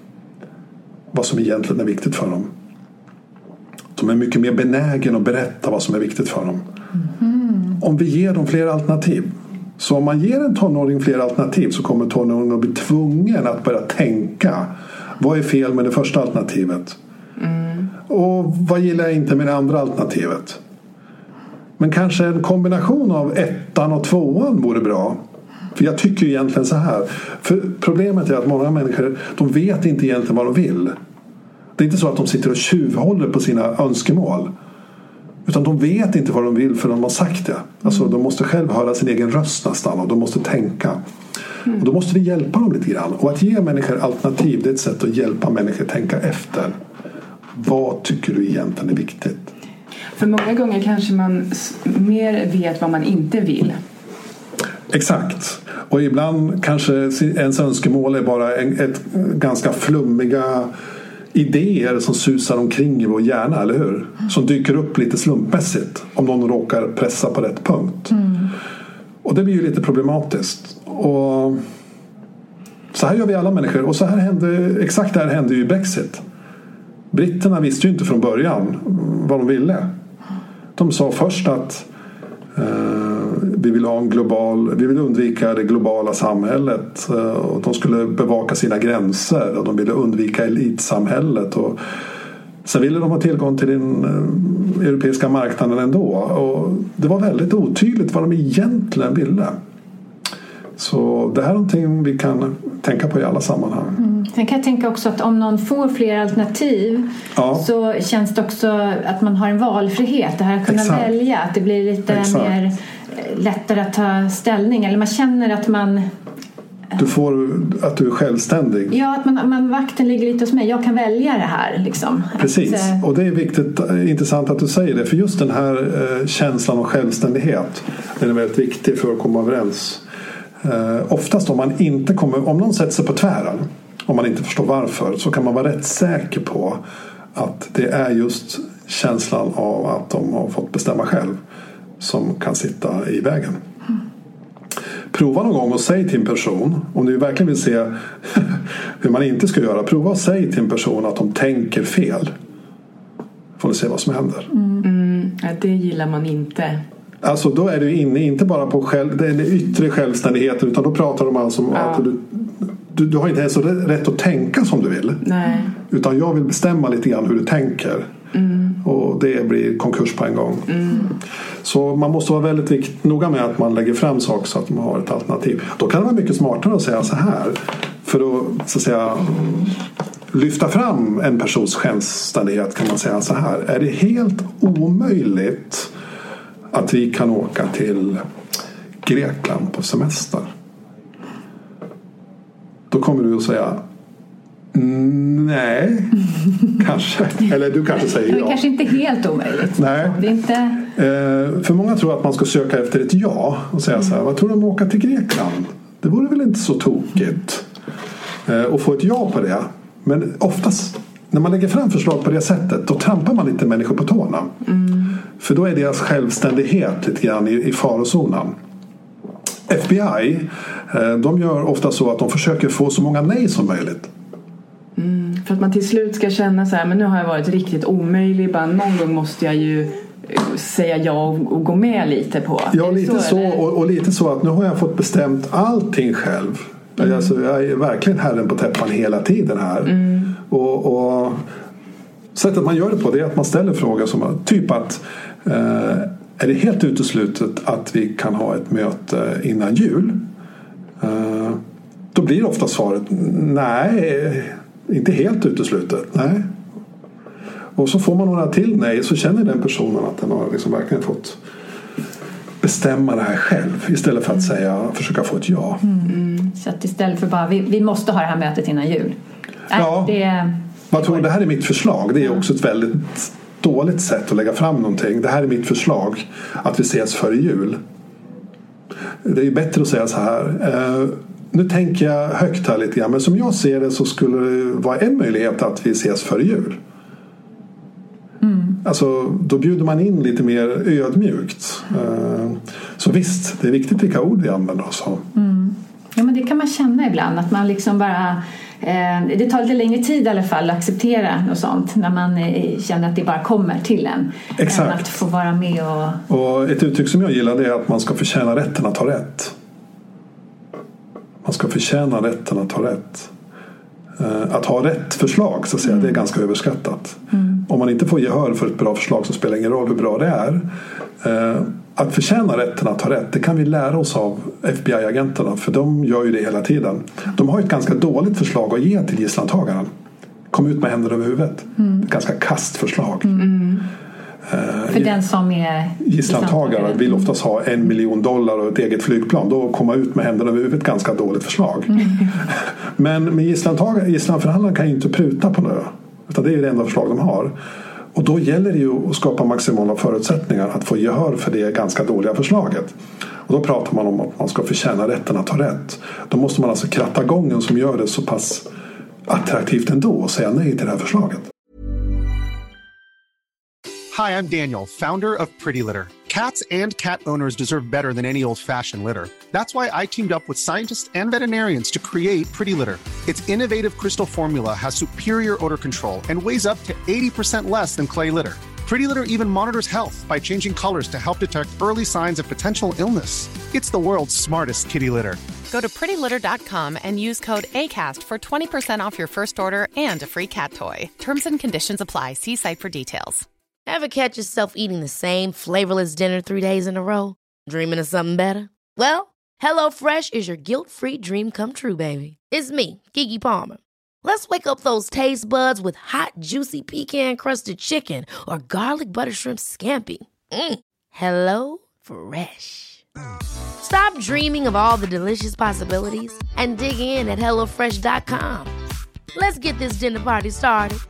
vad som egentligen är viktigt för dem. De är mycket mer benägen att berätta vad som är viktigt för dem. Om vi ger dem fler alternativ. Så om man ger en tonåring fler alternativ, så kommer tonåringen att bli tvungen att börja tänka. Vad är fel med det första alternativet? Och vad gillar jag inte med det andra alternativet? Men kanske en kombination av 1:an och 2:an vore bra. För jag tycker egentligen så här. För problemet är att många människor, de vet inte egentligen vad de vill. Det är inte så att de sitter och tjuvhåller på sina önskemål. Utan de vet inte vad de vill för de har sagt det. Alltså de måste själv höra sin egen röst nästan. Och de måste tänka. Och då måste vi hjälpa dem lite grann. Och att ge människor alternativ, det är ett sätt att hjälpa människor att tänka efter. Vad tycker du egentligen är viktigt? För många gånger kanske man mer vet vad man inte vill. Exakt. Och ibland kanske ens önskemål är bara ett ganska flummiga idéer som susar omkring i vår hjärna, eller hur? Som dyker upp lite slumpmässigt om någon råkar pressa på rätt punkt. Och det blir ju lite problematiskt. Och så här gör vi alla människor. Och så här exakt det här hände ju i Brexit. Britterna visste ju inte från början vad de ville. De sa först att vi vill undvika det globala samhället, och de skulle bevaka sina gränser och de ville undvika elitsamhället, och sen ville de ha tillgång till den europeiska marknaden ändå, och det var väldigt otydligt vad de egentligen ville. Så det här är någonting vi kan tänka på i alla sammanhang. Sen kan jag tänka också att om någon får fler alternativ, så känns det också att man har en valfrihet. Det här att kunna välja, att det blir lite mer lättare att ta ställning. Eller man känner att man... Att du är självständig. Ja, att vakten ligger lite hos mig. Jag kan välja det här liksom. Precis, och det är viktigt, intressant att du säger det. För just den här känslan av självständighet, den är väldigt viktig för att komma överens. Oftast om någon sätter sig på tvären, om man inte förstår varför, så kan man vara rätt säker på att det är just känslan av att de har fått bestämma själv som kan sitta i vägen. Prova någon gång och säg till en person, om du verkligen vill se hur man inte ska göra, prova och säg till en person att de tänker fel. Får du se vad som händer. Ja, det gillar man inte. Alltså då är du inne inte bara på den yttre självständigheten, utan då pratar de alltså om att du har inte ens så rätt att tänka som du vill. Nej. Utan jag vill bestämma lite grann hur du tänker. Och det blir konkurs på en gång. Så man måste vara väldigt noga med att man lägger fram saker så att man har ett alternativ. Då kan det vara mycket smartare att säga så här, för att, så att säga, lyfta fram en persons självständighet. Kan man säga så här: är det helt omöjligt att vi kan åka till Grekland på semester? Då kommer du att säga nej, kanske. Eller du kanske säger ja. Det är kanske inte helt omöjligt. Nej. Det är inte... För många tror att man ska söka efter ett ja och säga så här: vad tror du om att åka till Grekland? Det vore väl inte så tokigt och få ett ja på det. Men oftast när man lägger fram förslag på det sättet, då trampar man lite människor på tårna. För då är deras självständighet lite grann i farozonen. FBI, de gör ofta så att de försöker få så många nej som möjligt. För att man till slut ska känna så här: men nu har jag varit riktigt omöjlig, bara någon gång måste jag ju säga ja och gå med lite på. Ja, lite så och lite så att nu har jag fått bestämt allting själv. Alltså, jag är verkligen herren på täppan hela tiden här. Och sättet man gör det på, det är att man ställer frågor som typ att är det helt uteslutet att vi kan ha ett möte innan jul? Då blir ofta svaret nej, inte helt uteslutet, nej. Och så får man några till nej, så känner den personen att den har liksom verkligen fått bestämma det här själv istället för att försöka få ett ja. Så att istället för bara vi måste ha det här mötet innan jul. Jag tror det här är mitt förslag. Det är också ett väldigt dåligt sätt att lägga fram någonting. Det här är mitt förslag att vi ses före jul. Det är ju bättre att säga så här. Nu tänker jag högt här lite grann, men som jag ser det så skulle det vara en möjlighet att vi ses före jul. Alltså, då bjuder man in lite mer ödmjukt. Så visst, det är viktigt vilka ord vi använder oss av. Ja, men det kan man känna ibland, att man liksom bara det tar lite längre tid i alla fall att acceptera något sånt när man känner att det bara kommer till en. Exakt. Än att få vara med och ett uttryck som jag gillar, det är att man ska förtjäna rätten att ha rätt. Man ska förtjäna rätten att ha rätt. Att ha rätt förslag, så att säga, det är ganska överskattat. Om man inte får gehör för ett bra förslag så spelar ingen roll hur bra det är. Att förtjäna rätten att ha rätt, det kan vi lära oss av FBI-agenterna, för de gör ju det hela tiden. De har ett ganska dåligt förslag att ge till gisslantagaren. Kom ut med händer över huvudet. Ett ganska kastförslag. För den som är gisslantagare vill oftast ha $1 million och ett eget flygplan. Då komma ut med händerna över huvudet, ganska dåligt förslag. Men gisslantagaren kan ju inte pruta på det, utan det är ju det enda förslag de har. Och då gäller det ju att skapa maximala förutsättningar att få gehör för det ganska dåliga förslaget. Och då pratar man om att man ska förtjäna rätten att ha rätt. Då måste man alltså kratta gången som gör det så pass attraktivt ändå och säga nej till det här förslaget. Hi, I'm Daniel, founder of Pretty Litter. Cats and cat owners deserve better than any old-fashioned litter. That's why I teamed up with scientists and veterinarians to create Pretty Litter. Its innovative crystal formula has superior odor control and weighs up to 80% less than clay litter. Pretty Litter even monitors health by changing colors to help detect early signs of potential illness. It's the world's smartest kitty litter. Go to prettylitter.com and use code ACAST for 20% off your first order and a free cat toy. Terms and conditions apply. See site for details. Ever catch yourself eating the same flavorless dinner 3 days in a row? Dreaming of something better? Well, HelloFresh is your guilt-free dream come true, baby. It's me, Keke Palmer. Let's wake up those taste buds with hot, juicy pecan-crusted chicken or garlic butter shrimp scampi. Hello Fresh. Stop dreaming of all the delicious possibilities and dig in at HelloFresh.com. Let's get this dinner party started.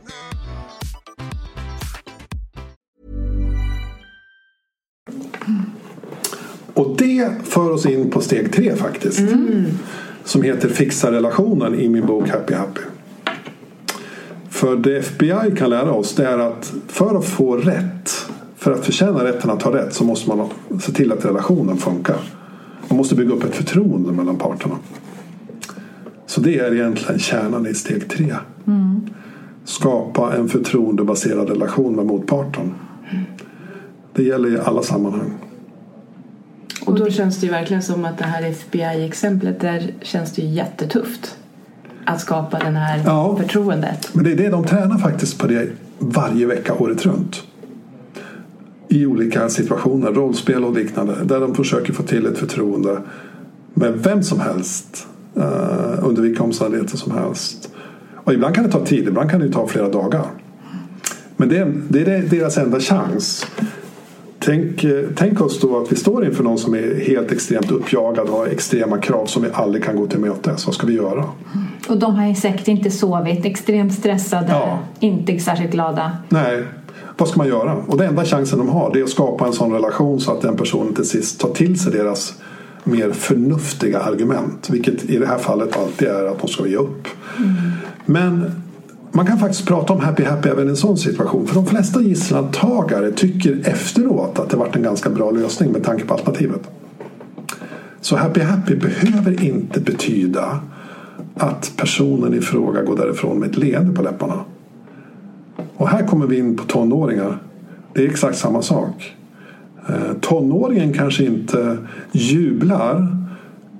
Och det för oss in på steg 3 faktiskt. Som heter fixa relationen i min bok Happy Happy. För det FBI kan lära oss, det är att för att få rätt, för att förtjäna rätten att ha rätt, så måste man se till att relationen funkar. Man måste bygga upp ett förtroende mellan parterna. Så det är egentligen kärnan i steg 3. Skapa en förtroendebaserad relation med motparten. Det gäller i alla sammanhang. Och då känns det ju verkligen som att det här FBI-exemplet, där känns det ju jättetufft att skapa den här förtroendet. Men det är det de tränar faktiskt på det varje vecka året runt. I olika situationer, rollspel och liknande, där de försöker få till ett förtroende med vem som helst, under vilka omständigheter som helst. Och ibland kan det ta tid, ibland kan det ta flera dagar. Men det är deras enda chans. Tänk oss då att vi står inför någon som är helt extremt uppjagad och har extrema krav som vi aldrig kan gå till mötes. Vad ska vi göra? Och de har ju säkert inte sovit, extremt stressade, inte särskilt glada. Nej, vad ska man göra? Och den enda chansen de har, det är att skapa en sån relation så att den personen till sist tar till sig deras mer förnuftiga argument. Vilket i det här fallet alltid är att de ska ge upp. Men man kan faktiskt prata om happy även i en sån situation. För de flesta gisslantagare tycker efteråt att det varit en ganska bra lösning med tanke på alternativet. Så happy behöver inte betyda att personen i fråga går därifrån med ett leende på läpparna. Och här kommer vi in på tonåringar. Det är exakt samma sak. Tonåringen kanske inte jublar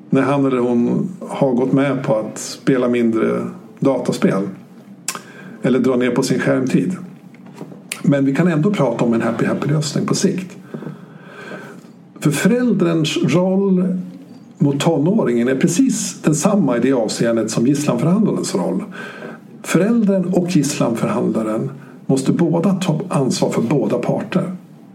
när han eller hon har gått med på att spela mindre dataspel eller dra ner på sin skärmtid. Men vi kan ändå prata om en happy-lösning på sikt. För förälderns roll mot tonåringen är precis densamma i det avseendet som gisslanförhandlarens roll. Föräldern och gisslanförhandlaren måste båda ta ansvar för båda parter.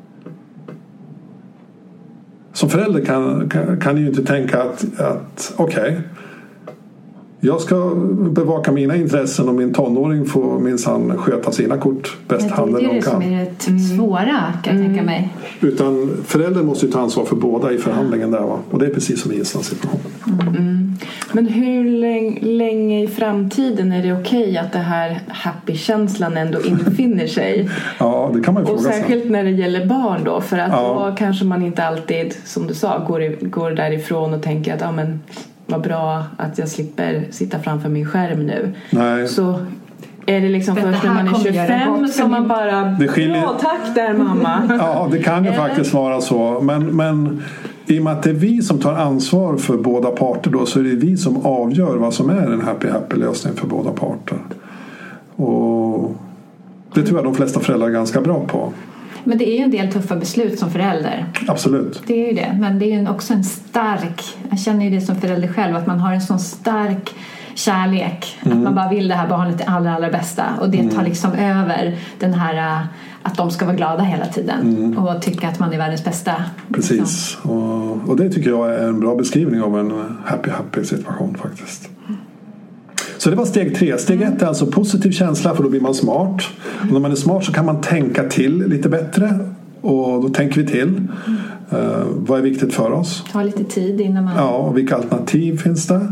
Som förälder kan ju inte tänka att okej, jag ska bevaka mina intressen och min tonåring får minsann sköta sina kort bäst han eller hon kan. Det är det som är det svåra, kan jag tänka mig. Utan föräldern måste ju ta ansvar för båda i förhandlingen där, va? Och det är precis som i Gislans situation. Men hur länge i framtiden är det okej att det här happy-känslan ändå infinner sig? Ja, det kan man ju fråga sig. Och särskilt när det gäller barn då, för att då kanske man inte alltid, som du sa, går därifrån och tänker att men vad bra att jag slipper sitta framför min skärm nu. Nej. Så är det liksom först när man är 25 som man bara ja, tack där mamma. Ja, det kan ju faktiskt vara så. Men i och med att det är vi som tar ansvar för båda parter då, så är det vi som avgör vad som är en happy-lösning för båda parter. Och det tror jag de flesta föräldrar är ganska bra på. Men det är ju en del tuffa beslut som förälder. Absolut. Det är ju det. Men det är ju också en stark... Jag känner ju det som förälder själv. Att man har en sån stark kärlek. Att man bara vill det här barnet det allra bästa. Och det tar liksom över den här... Att de ska vara glada hela tiden. Och tycka att man är världens bästa. Precis. Liksom. Och det tycker jag är en bra beskrivning av en happy situation faktiskt. Så det var steg 3. Steg 1 är alltså positiv känsla, för då blir man smart. Och när man är smart så kan man tänka till lite bättre. Och då tänker vi till. Vad är viktigt för oss? Ta lite tid innan man... Ja, och vilka alternativ finns det?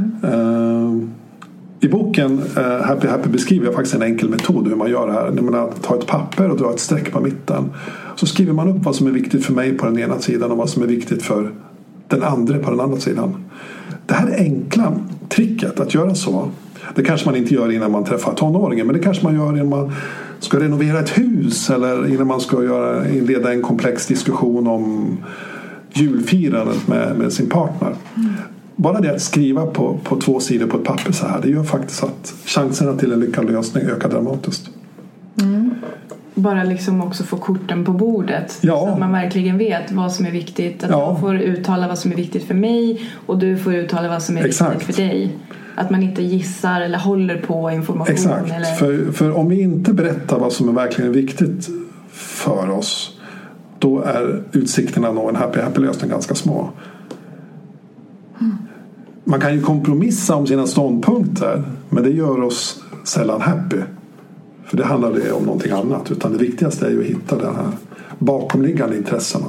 I boken Happy beskriver jag faktiskt en enkel metod hur man gör det här. När man tar ett papper och drar ett streck på mitten. Så skriver man upp vad som är viktigt för mig på den ena sidan och vad som är viktigt för den andra på den andra sidan. Det här enkla tricket att göra så, det kanske man inte gör innan man träffar tonåringen, men det kanske man gör innan man ska renovera ett hus eller innan man ska inleda en komplex diskussion om julfirandet med sin partner. Bara det att skriva på 2 sidor på ett papper så här, det gör faktiskt att chanserna till en lyckad lösning ökar dramatiskt. Bara liksom också få korten på bordet. Ja. Så att man verkligen vet vad som är viktigt. Att jag får uttala vad som är viktigt för mig och du får uttala vad som är viktigt för dig. Att man inte gissar eller håller på information. Exakt. Eller... För om vi inte berättar vad som är verkligen viktigt för oss, då är utsikterna att nå en happy-lösning ganska små. Man kan ju kompromissa om sina ståndpunkter, men det gör oss sällan happy. För det handlar det om någonting annat. Utan det viktigaste är ju att hitta den här bakomliggande intressena.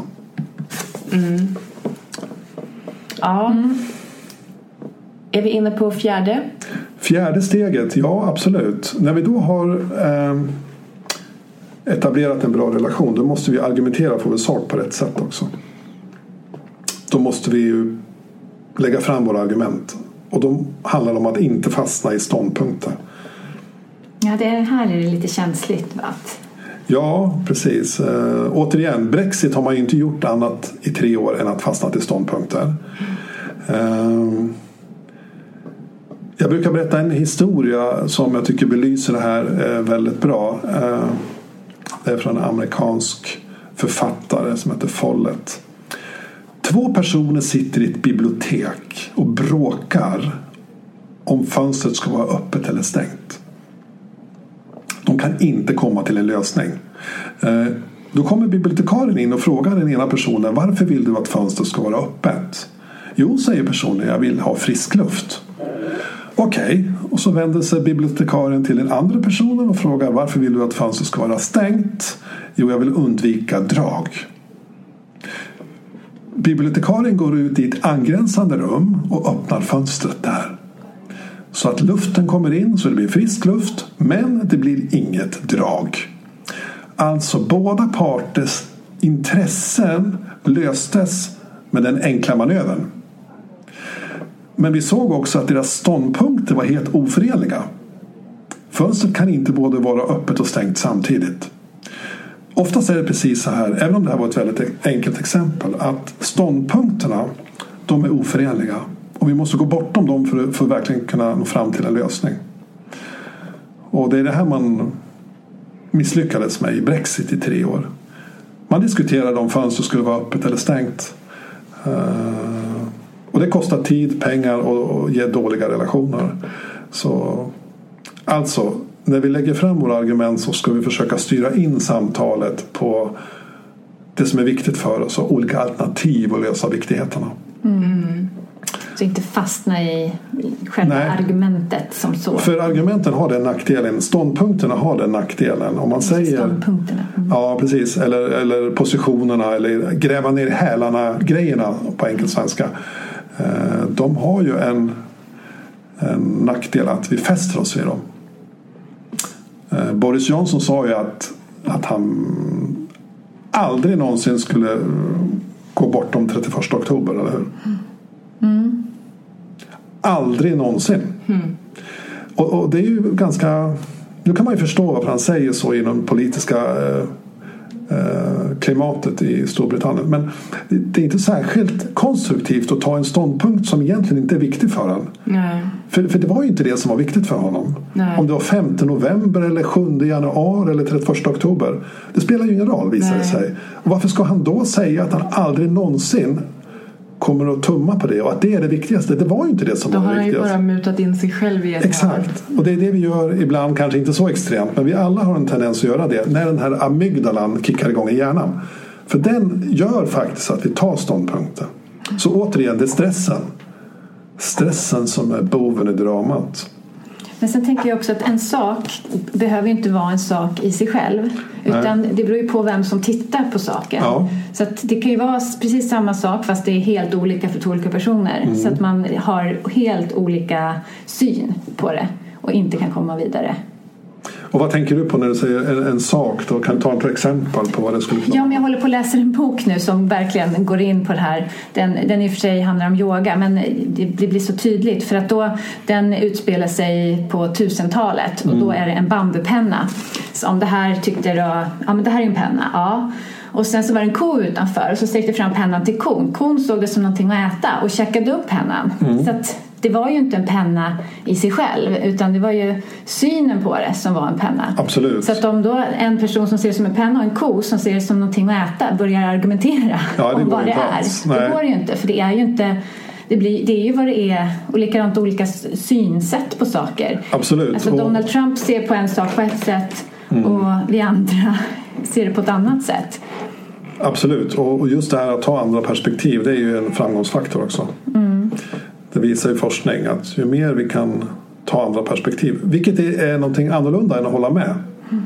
Ja. Är vi inne på fjärde steget? Ja, absolut. När vi då har etablerat en bra relation, då måste vi argumentera för vår sak på rätt sätt också. Då måste vi ju lägga fram våra argument. Och då handlar det om att inte fastna i ståndpunkter. Ja, det här är det lite känsligt, va? Ja, precis. Återigen, Brexit har man ju inte gjort annat i 3 år än att fastna till ståndpunkter. Jag brukar berätta en historia som jag tycker belyser det här väldigt bra. Det är från en amerikansk författare som heter Follett. 2 personer sitter i ett bibliotek och bråkar om fönstret ska vara öppet eller stängt. De kan inte komma till en lösning. Då kommer bibliotekarien in och frågar den ena personen: varför vill du att fönstret ska vara öppet? Jo, säger personen, jag vill ha frisk luft. Okej, och så vänder sig bibliotekarien till den andra personen och frågar: varför vill du att fönstret ska vara stängt? Jo, jag vill undvika drag. Bibliotekarien går ut i ett angränsande rum och öppnar fönstret där. Så att luften kommer in, så det blir frisk luft, men det blir inget drag. Alltså båda parters intressen löstes med den enkla manövern. Men vi såg också att deras ståndpunkter var helt oförenliga. Fönstret kan inte både vara öppet och stängt samtidigt. Oftast är det precis så här, även om det här var ett väldigt enkelt exempel, att ståndpunkterna, de är oförenliga. Och vi måste gå bortom dem för att verkligen kunna nå fram till en lösning. Och det är det här man misslyckades med i Brexit i 3 år. Man diskuterade om fönstret skulle vara öppet eller stängt. Och det kostar tid, pengar och ger dåliga relationer. Så alltså, när vi lägger fram våra argument så ska vi försöka styra in samtalet på det som är viktigt för oss och olika alternativ och lösa viktigheterna. Så inte fastna i själva argumentet som så. För argumenten har den nackdelen. Ståndpunkterna har den nackdelen. Om man säger, ståndpunkterna. Ja, precis. Eller positionerna eller gräva ner hälarna grejerna på enkelsvenska. De har ju en nackdel att vi fäster oss vid dem. Boris Johnson sa ju att han aldrig någonsin skulle gå bortom 31 oktober, eller hur? Aldrig någonsin. Och det är ju ganska... Nu kan man ju förstå varför han säger så inom politiska klimatet i Storbritannien. Men det är inte särskilt konstruktivt att ta en ståndpunkt som egentligen inte är viktig för honom. Nej. För det var ju inte det som var viktigt för honom. Nej. Om det var 5 november eller 7 januari eller 31 oktober. Det spelar ju ingen roll, visar det sig. Och varför ska han då säga att han aldrig någonsin kommer att tumma på det och att det är det viktigaste? Det var ju inte det som var det viktigaste. Då har han ju bara mutat in sig själv i ett Exakt. Och det är det vi gör ibland, kanske inte så extremt, men vi alla har en tendens att göra det när den här amygdalan kickar igång i hjärnan. För den gör faktiskt att vi tar ståndpunkter. Så återigen, det är stressen som är boven i dramat. Men sen tänker jag också att en sak behöver inte vara en sak i sig själv. Utan det beror ju på vem som tittar på saken. Ja. Så att det kan ju vara precis samma sak fast det är helt olika för 2 olika personer. Så att man har helt olika syn på det och inte kan komma vidare. Och vad tänker du på när du säger en sak då? Kan du ta ett exempel på vad det skulle vara? Ja, men jag håller på att läsa en bok nu som verkligen går in på det här. Den i och för sig handlar om yoga, men det blir så tydligt för att då den utspelar sig på 1000-talet och då är det en bambupenna. Så om det här tyckte då, ja men det här är en penna, ja. Och sen så var det en ko utanför och så sträckte fram pennan till kon. Kon såg det som någonting att äta och checkade upp pennan. Så att det var ju inte en penna i sig själv utan det var ju synen på det som var en penna. Absolut. Så att om då en person som ser det som en penna och en ko som ser det som någonting att äta börjar argumentera om vad det är. Det går ju inte, för det är ju inte... Det är ju vad det är och likadant olika synsätt på saker. Absolut. Alltså Donald Trump ser på en sak på ett sätt och vi andra ser det på ett annat sätt. Absolut, och just det här att ta andra perspektiv, det är ju en framgångsfaktor också. Det visar ju forskning att ju mer vi kan ta andra perspektiv, vilket är någonting annorlunda än att hålla med.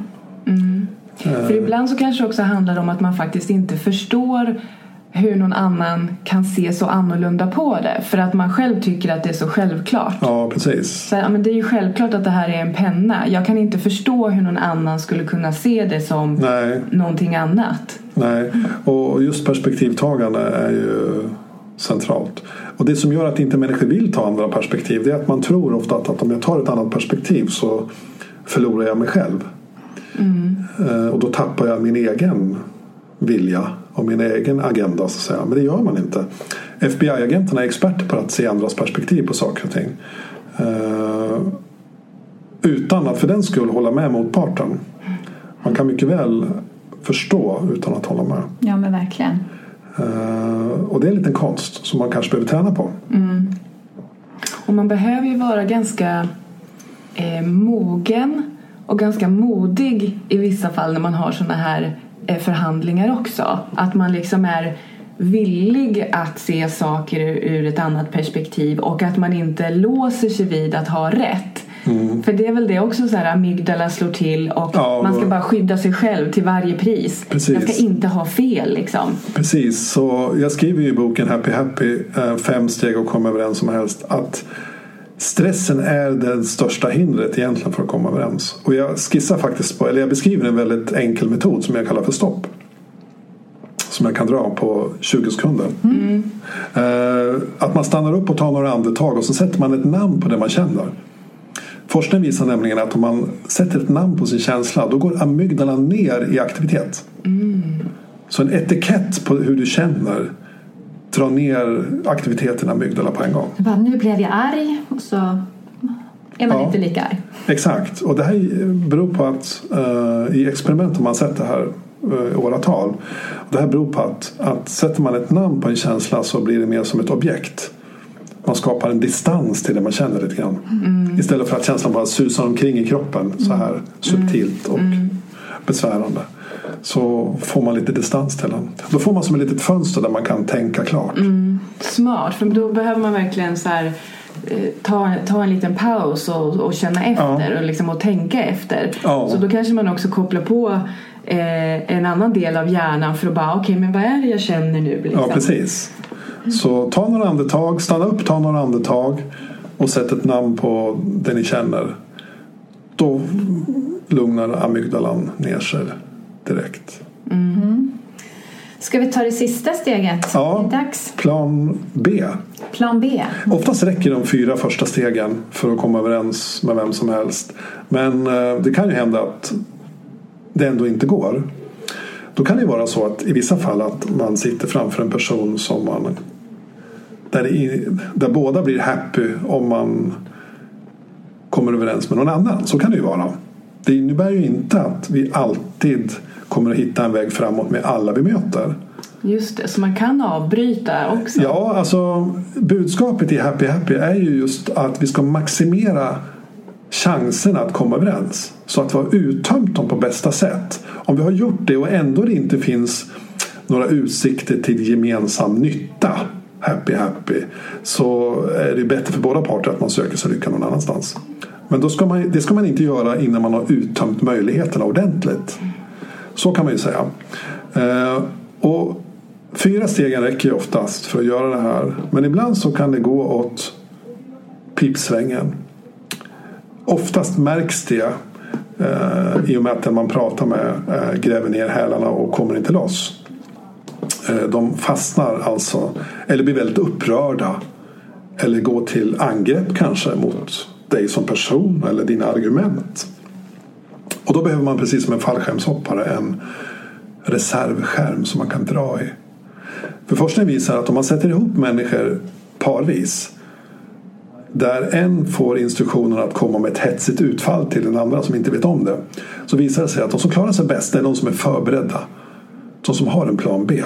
För ibland så kanske det också handlar om att man faktiskt inte förstår hur någon annan kan se så annorlunda på det. För att man själv tycker att det är så självklart. Ja, precis. Så, ja, men det är ju självklart att det här är en penna. Jag kan inte förstå hur någon annan skulle kunna se det som någonting annat. Nej, och just perspektivtagande är ju centralt. Och det som gör att inte människor vill ta andra perspektiv, det är att man tror ofta att om jag tar ett annat perspektiv så förlorar jag mig själv. Och då tappar jag min egen vilja och min egen agenda, så att säga. Men det gör man inte. FBI-agenterna är experter på att se andras perspektiv på saker och ting. Utan att för den skull hålla med motparten. Man kan mycket väl förstå utan att hålla med. Ja, men verkligen. Och det är en liten konst som man kanske behöver träna på. Och man behöver ju vara ganska mogen och ganska modig i vissa fall när man har såna här förhandlingar också. Att man liksom är villig att se saker ur ett annat perspektiv och att man inte låser sig vid att ha rätt. För det är väl det också så här, amygdala slår till och man ska bara skydda sig själv till varje pris. Precis. Jag ska inte ha fel liksom. Precis, så jag skriver ju i boken Happy 5 steg att komma överens som helst att stressen är det största hindret egentligen för att komma överens. Och jag skissar faktiskt på, eller jag beskriver en väldigt enkel metod som jag kallar för stopp. Som jag kan dra på 20 sekunder. Att man stannar upp och tar några andetag och så sätter man ett namn på det man känner. Forskningen visar nämligen att om man sätter ett namn på sin känsla då går amygdalan ner i aktivitet. Så en etikett på hur du känner dra ner aktiviteterna amygdala på en gång. Nu blev jag arg och så är man inte lika arg. Exakt, och det här beror på att i experiment har man sett det här åratal. Det här beror på att sätter man ett namn på en känsla så blir det mer som ett objekt. Man skapar en distans till det man känner lite grann. Istället för att känslan bara susar omkring i kroppen så här subtilt och besvärande. Så får man lite distans till den. Då får man som ett litet fönster där man kan tänka klart. Smart, för då behöver man verkligen så här, ta en liten paus och känna efter och, liksom, och tänka efter. Så då kanske man också kopplar på en annan del av hjärnan för att bara okej, men vad är det jag känner nu? Liksom. Ja, precis. Så ta några andetag, stanna upp, ta några andetag och sätt ett namn på det ni känner. Då lugnar amygdalan ner sig direkt. Ska vi ta det sista steget? Ja, dags. Plan B. Plan B. Oftast räcker de 4 första stegen för att komma överens med vem som helst. Men det kan ju hända att det ändå inte går. Då kan det vara så att i vissa fall att man sitter framför en person som man där båda blir happy om man kommer överens med någon annan. Så kan det ju vara. Det innebär ju inte att vi alltid kommer att hitta en väg framåt med alla vi möter. Just det, så man kan avbryta också. Ja, alltså budskapet i Happy Happy är ju just att vi ska maximera chansen att komma överens. Så att vi har uttömt dem på bästa sätt. Om vi har gjort det och ändå det inte finns några utsikter till gemensam nytta, Happy Happy, så är det bättre för båda parter att man söker sig lycka någon annanstans. Men då det ska man inte göra innan man har uttömt möjligheterna ordentligt. Så kan man ju säga. Och 4 stegen räcker ju oftast för att göra det här. Men ibland så kan det gå åt pipsvängen. Oftast märks det i och med att man pratar med gräver ner hälarna och kommer inte loss. De fastnar alltså, eller blir väldigt upprörda, eller går till angrepp kanske mot dig som person eller dina argument. Och då behöver man, precis som en fallskärmshoppare, en reservskärm som man kan dra i. För forskning visar att om man sätter ihop människor parvis, där en får instruktioner att komma med ett hetsigt utfall till den andra som inte vet om det, så visar det sig att de som klarar sig bäst är de som är förberedda, de som har en plan B.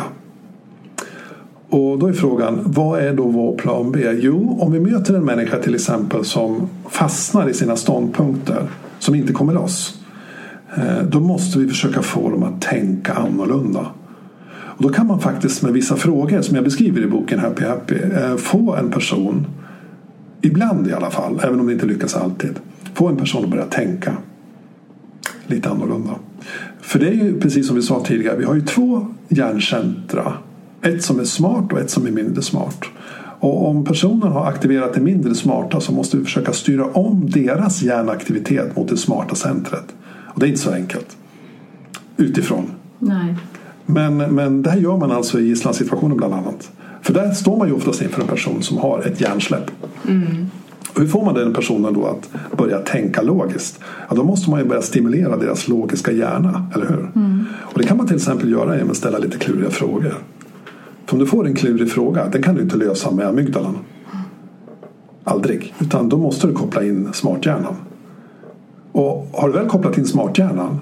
Och då är frågan, vad är då vår plan B? Jo, om vi möter en människa till exempel som fastnar i sina ståndpunkter, som inte kommer loss, då måste vi försöka få dem att tänka annorlunda. Och då kan man faktiskt med vissa frågor som jag beskriver i boken Happy Happy få en person, ibland i alla fall, även om det inte lyckas alltid, få en person att börja tänka lite annorlunda. För det är ju precis som vi sa tidigare, vi har ju 2 hjärncentra. Ett som är smart och ett som är mindre smart. Och om personen har aktiverat det mindre smarta, så måste vi försöka styra om deras hjärnaktivitet mot det smarta centret. Och det är inte så enkelt utifrån. Nej. Men det här gör man alltså i gisslansituationer bland annat. För där står man ju oftast inför en person som har ett hjärnsläpp. Och hur får man den personen då att börja tänka logiskt? Ja, då måste man ju börja stimulera deras logiska hjärna, eller hur? Och det kan man till exempel göra genom att ställa lite kluriga frågor. För om du får en klurig fråga, den kan du inte lösa med amygdalan. Aldrig. Utan då måste du koppla in smarthjärnan. Och har du väl kopplat in smarthjärnan,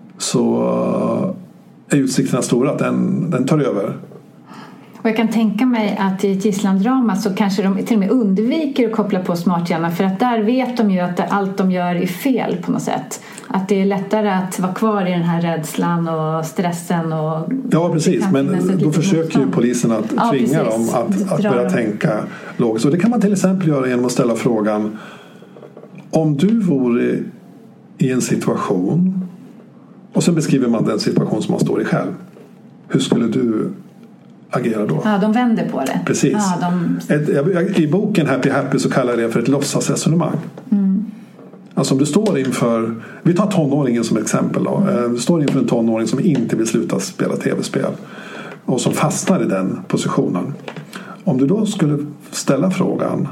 så är utsikterna stora att den tar över. Och jag kan tänka mig att i ett gisslandrama så kanske de till och med undviker att koppla på smarthjärnan, för att där vet de ju att allt de gör är fel på något sätt. Att det är lättare att vara kvar i den här rädslan och stressen. Och ja, precis. Men då försöker ju polisen att tvinga dem att börja tänka logiskt. Och det kan man till exempel göra genom att ställa frågan: om du vore i en situation, och sen beskriver man den situation som man står i själv, hur skulle du agera då? Ja, de vänder på det. Precis. Ja, I boken Happy Happy så kallar jag det för ett låtsasresonemang. Alltså om du står inför, vi tar tonåringen som exempel då. Du står inför en tonåring som inte vill sluta spela tv-spel och som fastnar i den positionen. Om du då skulle ställa frågan,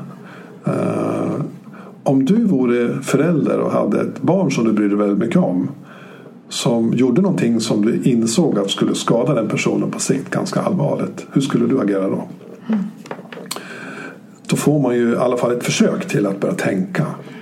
om du vore förälder och hade ett barn som du brydde väldigt mycket om, som gjorde någonting som du insåg att skulle skada den personen på sikt ganska allvarligt, hur skulle du agera då? då får man ju i alla fall ett försök till att börja tänka.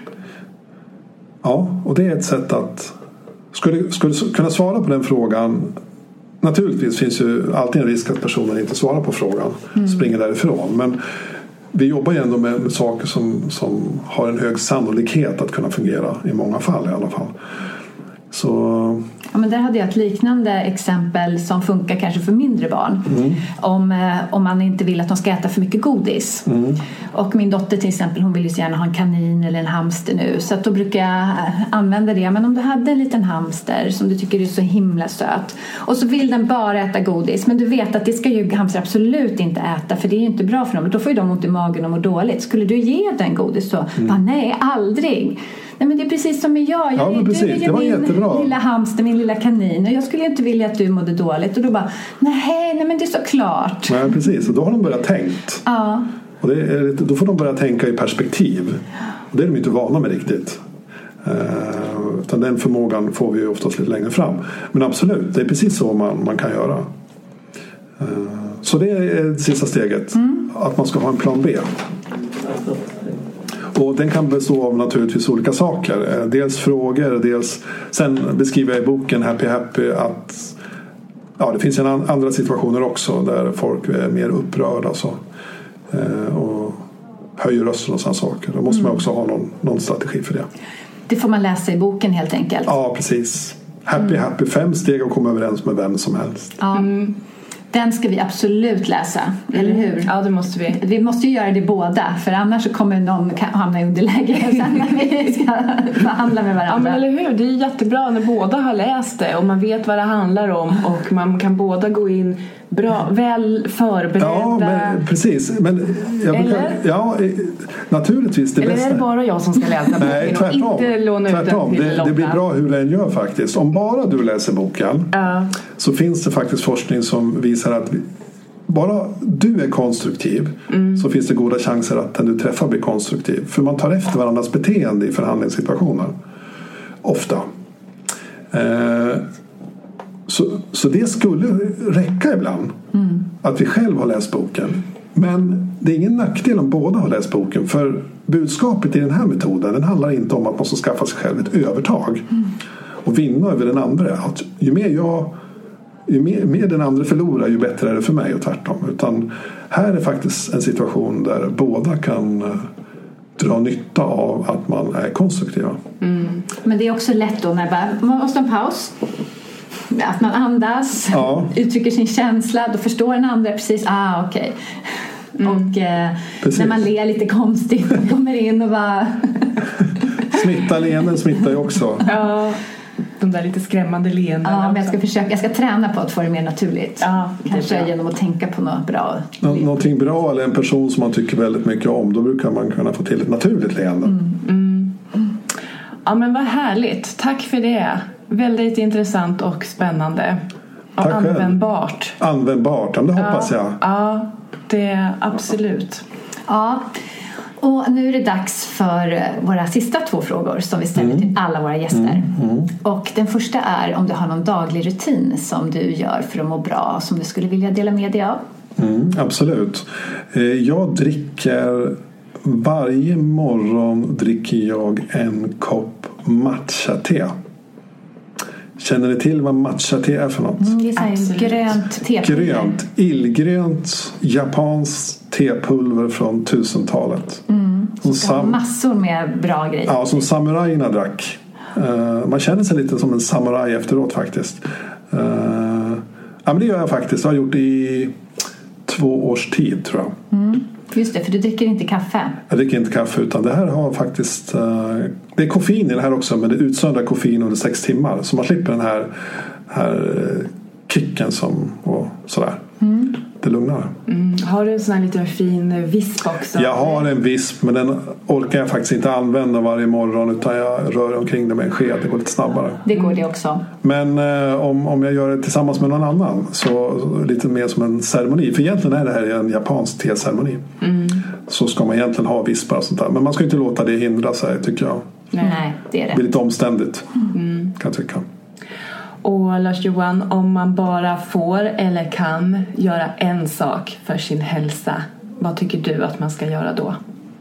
Ja, och det är ett sätt att skulle kunna svara på den frågan. Naturligtvis finns ju alltid en risk att personen inte svarar på frågan, springer därifrån, men vi jobbar ju ändå med saker som har en hög sannolikhet att kunna fungera i många fall i alla fall. Så... Ja, men där hade jag ett liknande exempel som funkar kanske för mindre barn. Om man inte vill att de ska äta för mycket godis. Och min dotter till exempel, hon vill ju så gärna ha en kanin eller en hamster nu. Så att då brukar jag använda det. Men om du hade en liten hamster som du tycker är så himla söt. Och så vill den bara äta godis. Men du vet att det ska ju hamster absolut inte äta. För det är ju inte bra för dem. Då får ju de ont i magen och mår dåligt. Skulle du ge den godis så? Nej, aldrig. Nej, men det är precis som med jag. Ja, men precis. Det var min jättebra. Lilla hamster, min lilla kanin. Och jag skulle inte vilja att du mådde dåligt. Och då bara, nej men det är så klart. Nej, precis. Och då har de börjat tänkt. Ja. Och då får de börja tänka i perspektiv. Och det är de inte vana med riktigt. Utan den förmågan får vi ju oftast lite längre fram. Men absolut, det är precis så man kan göra. Så det är det sista steget. Att man ska ha en plan B. Och den kan bestå av naturligtvis olika saker. Dels frågor, dels... Sen beskriver jag i boken Happy att det finns andra situationer också där folk är mer upprörda och höjer rösten och sådana saker. Då måste man också ha någon strategi för det. Det får man läsa i boken helt enkelt. Ja, precis. Happy 5 steg och komma överens med vem som helst. Ja. Den ska vi absolut läsa, eller hur? Ja, det måste vi. Vi måste ju göra det båda, för annars så kommer någon hamna i underläge sen när vi ska förhandla med varandra. Ja, men eller hur? Det är jättebra när båda har läst det och man vet vad det handlar om och man kan båda gå in bra, väl förberedda. Ja, men, precis. Men naturligtvis det eller bästa. Eller är det bara jag som ska läsa boken? Nej, tvärtom. Och inte låna ut den till Lotta? Det blir bra hur den gör faktiskt. Om bara du läser boken så finns det faktiskt forskning som visar att bara du är konstruktiv så finns det goda chanser att den du träffar blir konstruktiv. För man tar efter varandras beteende i förhandlingssituationer. Ofta. Så det skulle räcka ibland att vi själv har läst boken. Men det är ingen nackdel om båda har läst boken. För budskapet i den här metoden, den handlar inte om att man ska skaffa sig själv ett övertag och vinna över den andra. Att ju mer den andra förlorar, ju bättre är det för mig och tvärtom. Utan här är faktiskt en situation där båda kan dra nytta av att man är konstruktiva. Men det är också lätt då när man måste ha en paus. Att man andas, uttrycker sin känsla, då förstår den andra precis, okej. Och när man ler lite konstigt och kommer in och bara... Leenden smittar ju också. Ja, de där lite skrämmande leendena. Ja, men jag ska träna på att få det mer naturligt. Ja, kanske genom att tänka på något bra. Någonting bra eller en person som man tycker väldigt mycket om, då brukar man kunna få till ett naturligt leende. Ja, men vad härligt. Tack för det. Väldigt intressant och spännande. Och tack användbart. Användbart, det hoppas jag. Ja, det absolut. Ja, och nu är det dags för våra sista 2 frågor som vi ställer till alla våra gäster. Och den första är om du har någon daglig rutin som du gör för att må bra, som du skulle vilja dela med dig av. Absolut. Jag dricker... Varje morgon dricker jag en kopp matcha-te. Känner ni till vad matcha-te är för något? Det är så grönt tepulver. Grönt, illgrönt, japanskt tepulver från 1000-talet. Massor med bra grejer. Ja, som samurajerna drack. Man känner sig lite som en samuraj efteråt faktiskt. Men det gör jag faktiskt. Jag har gjort det i 2 års tid, tror jag. Just det, för du dricker inte kaffe. Jag dricker inte kaffe, utan det här har faktiskt... det är koffein i det här också, men det utsöndrar koffein under 6 timmar. Så man slipper den här kicken och sådär. Det lugnar. Har du en sån här lite fin visp också? Jag har en visp, men den orkar jag faktiskt inte använda varje morgon, utan jag rör omkring det med en sked. Det går lite snabbare. Det går det också. Men om jag gör det tillsammans med någon annan, så lite mer som en ceremoni. För egentligen är det här en japansk teceremoni. Så ska man egentligen ha vispar och sånt där. Men man ska inte låta det hindra sig, tycker jag. Nej, det är det. Det blir lite omständigt, kan jag tycka. Och Lars-Johan, om man bara får eller kan göra en sak för sin hälsa, vad tycker du att man ska göra då?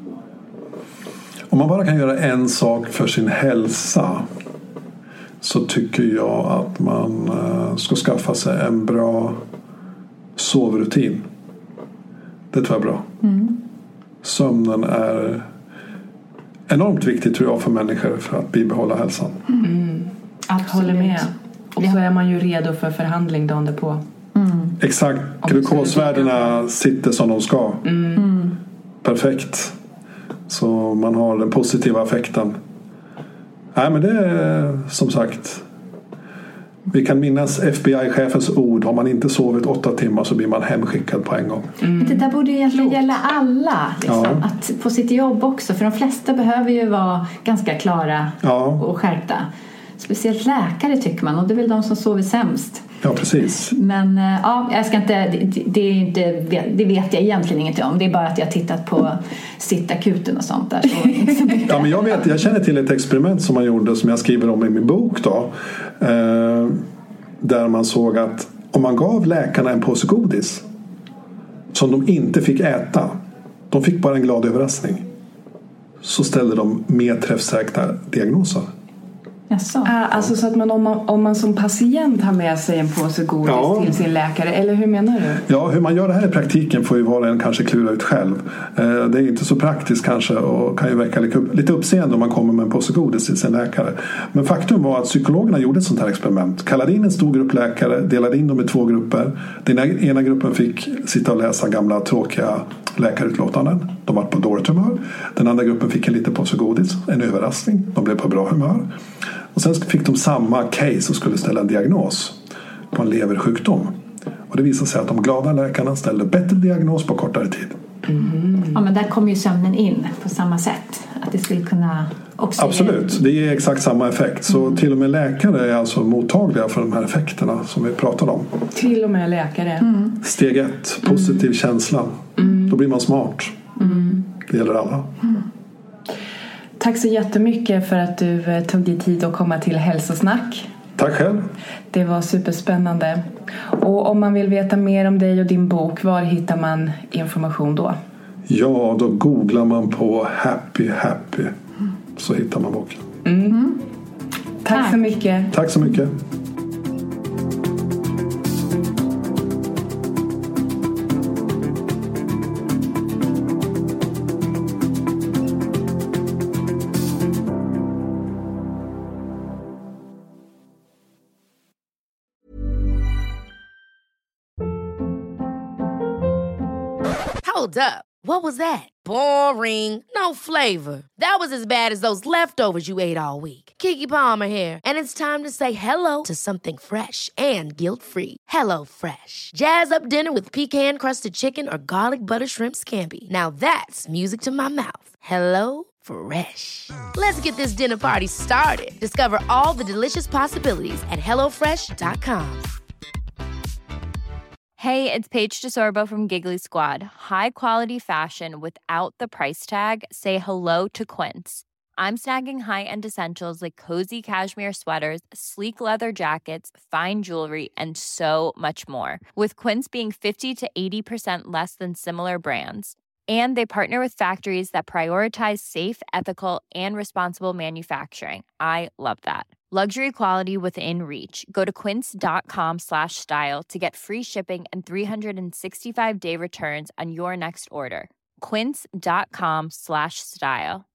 Om man bara kan göra en sak för sin hälsa så tycker jag att man ska skaffa sig en bra sovrutin. Det tror jag är bra. Sömnen är enormt viktig tror jag för människor för att bibehålla hälsan. Absolut. Håller med. Och så är man ju redo för förhandling dagen därpå. Exakt. Glukosvärdena sitter som de ska. Perfekt. Så man har den positiva effekten. Nej, men det är som sagt. Vi kan minnas FBI-chefens ord. Har man inte sovit 8 timmar så blir man hemskickad på en gång. Det där borde egentligen gälla alla. Liksom, att på sitt jobb också. För de flesta behöver ju vara ganska klara och skärpta. Speciellt läkare tycker man. Och det är väl de som sover sämst. Ja, precis. Men jag ska inte, det vet jag egentligen inget om. Det är bara att jag har tittat på Sittakuten och sånt där. Så inte så mycket. Ja, men jag känner till ett experiment som man gjorde som jag skriver om i min bok då. Där man såg att om man gav läkarna en påse godis som de inte fick äta, de fick bara en glad överraskning, så ställde de mer träffsäkra diagnoser. Alltså så att om man som patient har med sig en påse godis till sin läkare, eller hur menar du? Ja, hur man gör det här i praktiken får ju var en kanske klura ut själv. Det är inte så praktiskt kanske och kan ju väcka lite uppseende om man kommer med en påse godis till sin läkare. Men faktum var att psykologerna gjorde ett sånt här experiment. Kallade in en stor grupp läkare, delade in dem i 2 grupper. Den ena gruppen fick sitta och läsa gamla tråkiga läkarutlåtanden. De var på dåligt humör. Den andra gruppen fick en liten påse godis, en överraskning. De blev på bra humör. Och sen fick de samma case och skulle ställa en diagnos på en leversjukdom. Och det visade sig att de glada läkarna ställde bättre diagnos på kortare tid. Ja, men där kommer ju sömnen in på samma sätt. Att det skulle kunna också... Absolut, det ger exakt samma effekt. Så till och med läkare är alltså mottagliga för de här effekterna som vi pratade om. Till och med läkare. Steg 1, positiv känsla. Då blir man smart. Det gäller alla. Tack så jättemycket för att du tog dig tid att komma till Hälsosnack. Tack själv. Det var superspännande. Och om man vill veta mer om dig och din bok, var hittar man information då? Ja, då googlar man på Happy så hittar man boken. Tack så mycket. Tack så mycket. Hold up. What was that? Boring. No flavor. That was as bad as those leftovers you ate all week. Keke Palmer here, and it's time to say hello to something fresh and guilt-free. Hello Fresh. Jazz up dinner with pecan-crusted chicken or garlic butter shrimp scampi. Now that's music to my mouth. Hello Fresh. Let's get this dinner party started. Discover all the delicious possibilities at hellofresh.com. Hey, it's Paige DeSorbo from Giggly Squad. High quality fashion without the price tag. Say hello to Quince. I'm snagging high-end essentials like cozy cashmere sweaters, sleek leather jackets, fine jewelry, and so much more. With Quince being 50 to 80% less than similar brands. And they partner with factories that prioritize safe, ethical, and responsible manufacturing. I love that. Luxury quality within reach. Go to quince.com/style to get free shipping and 365-day returns on your next order. Quince.com/style.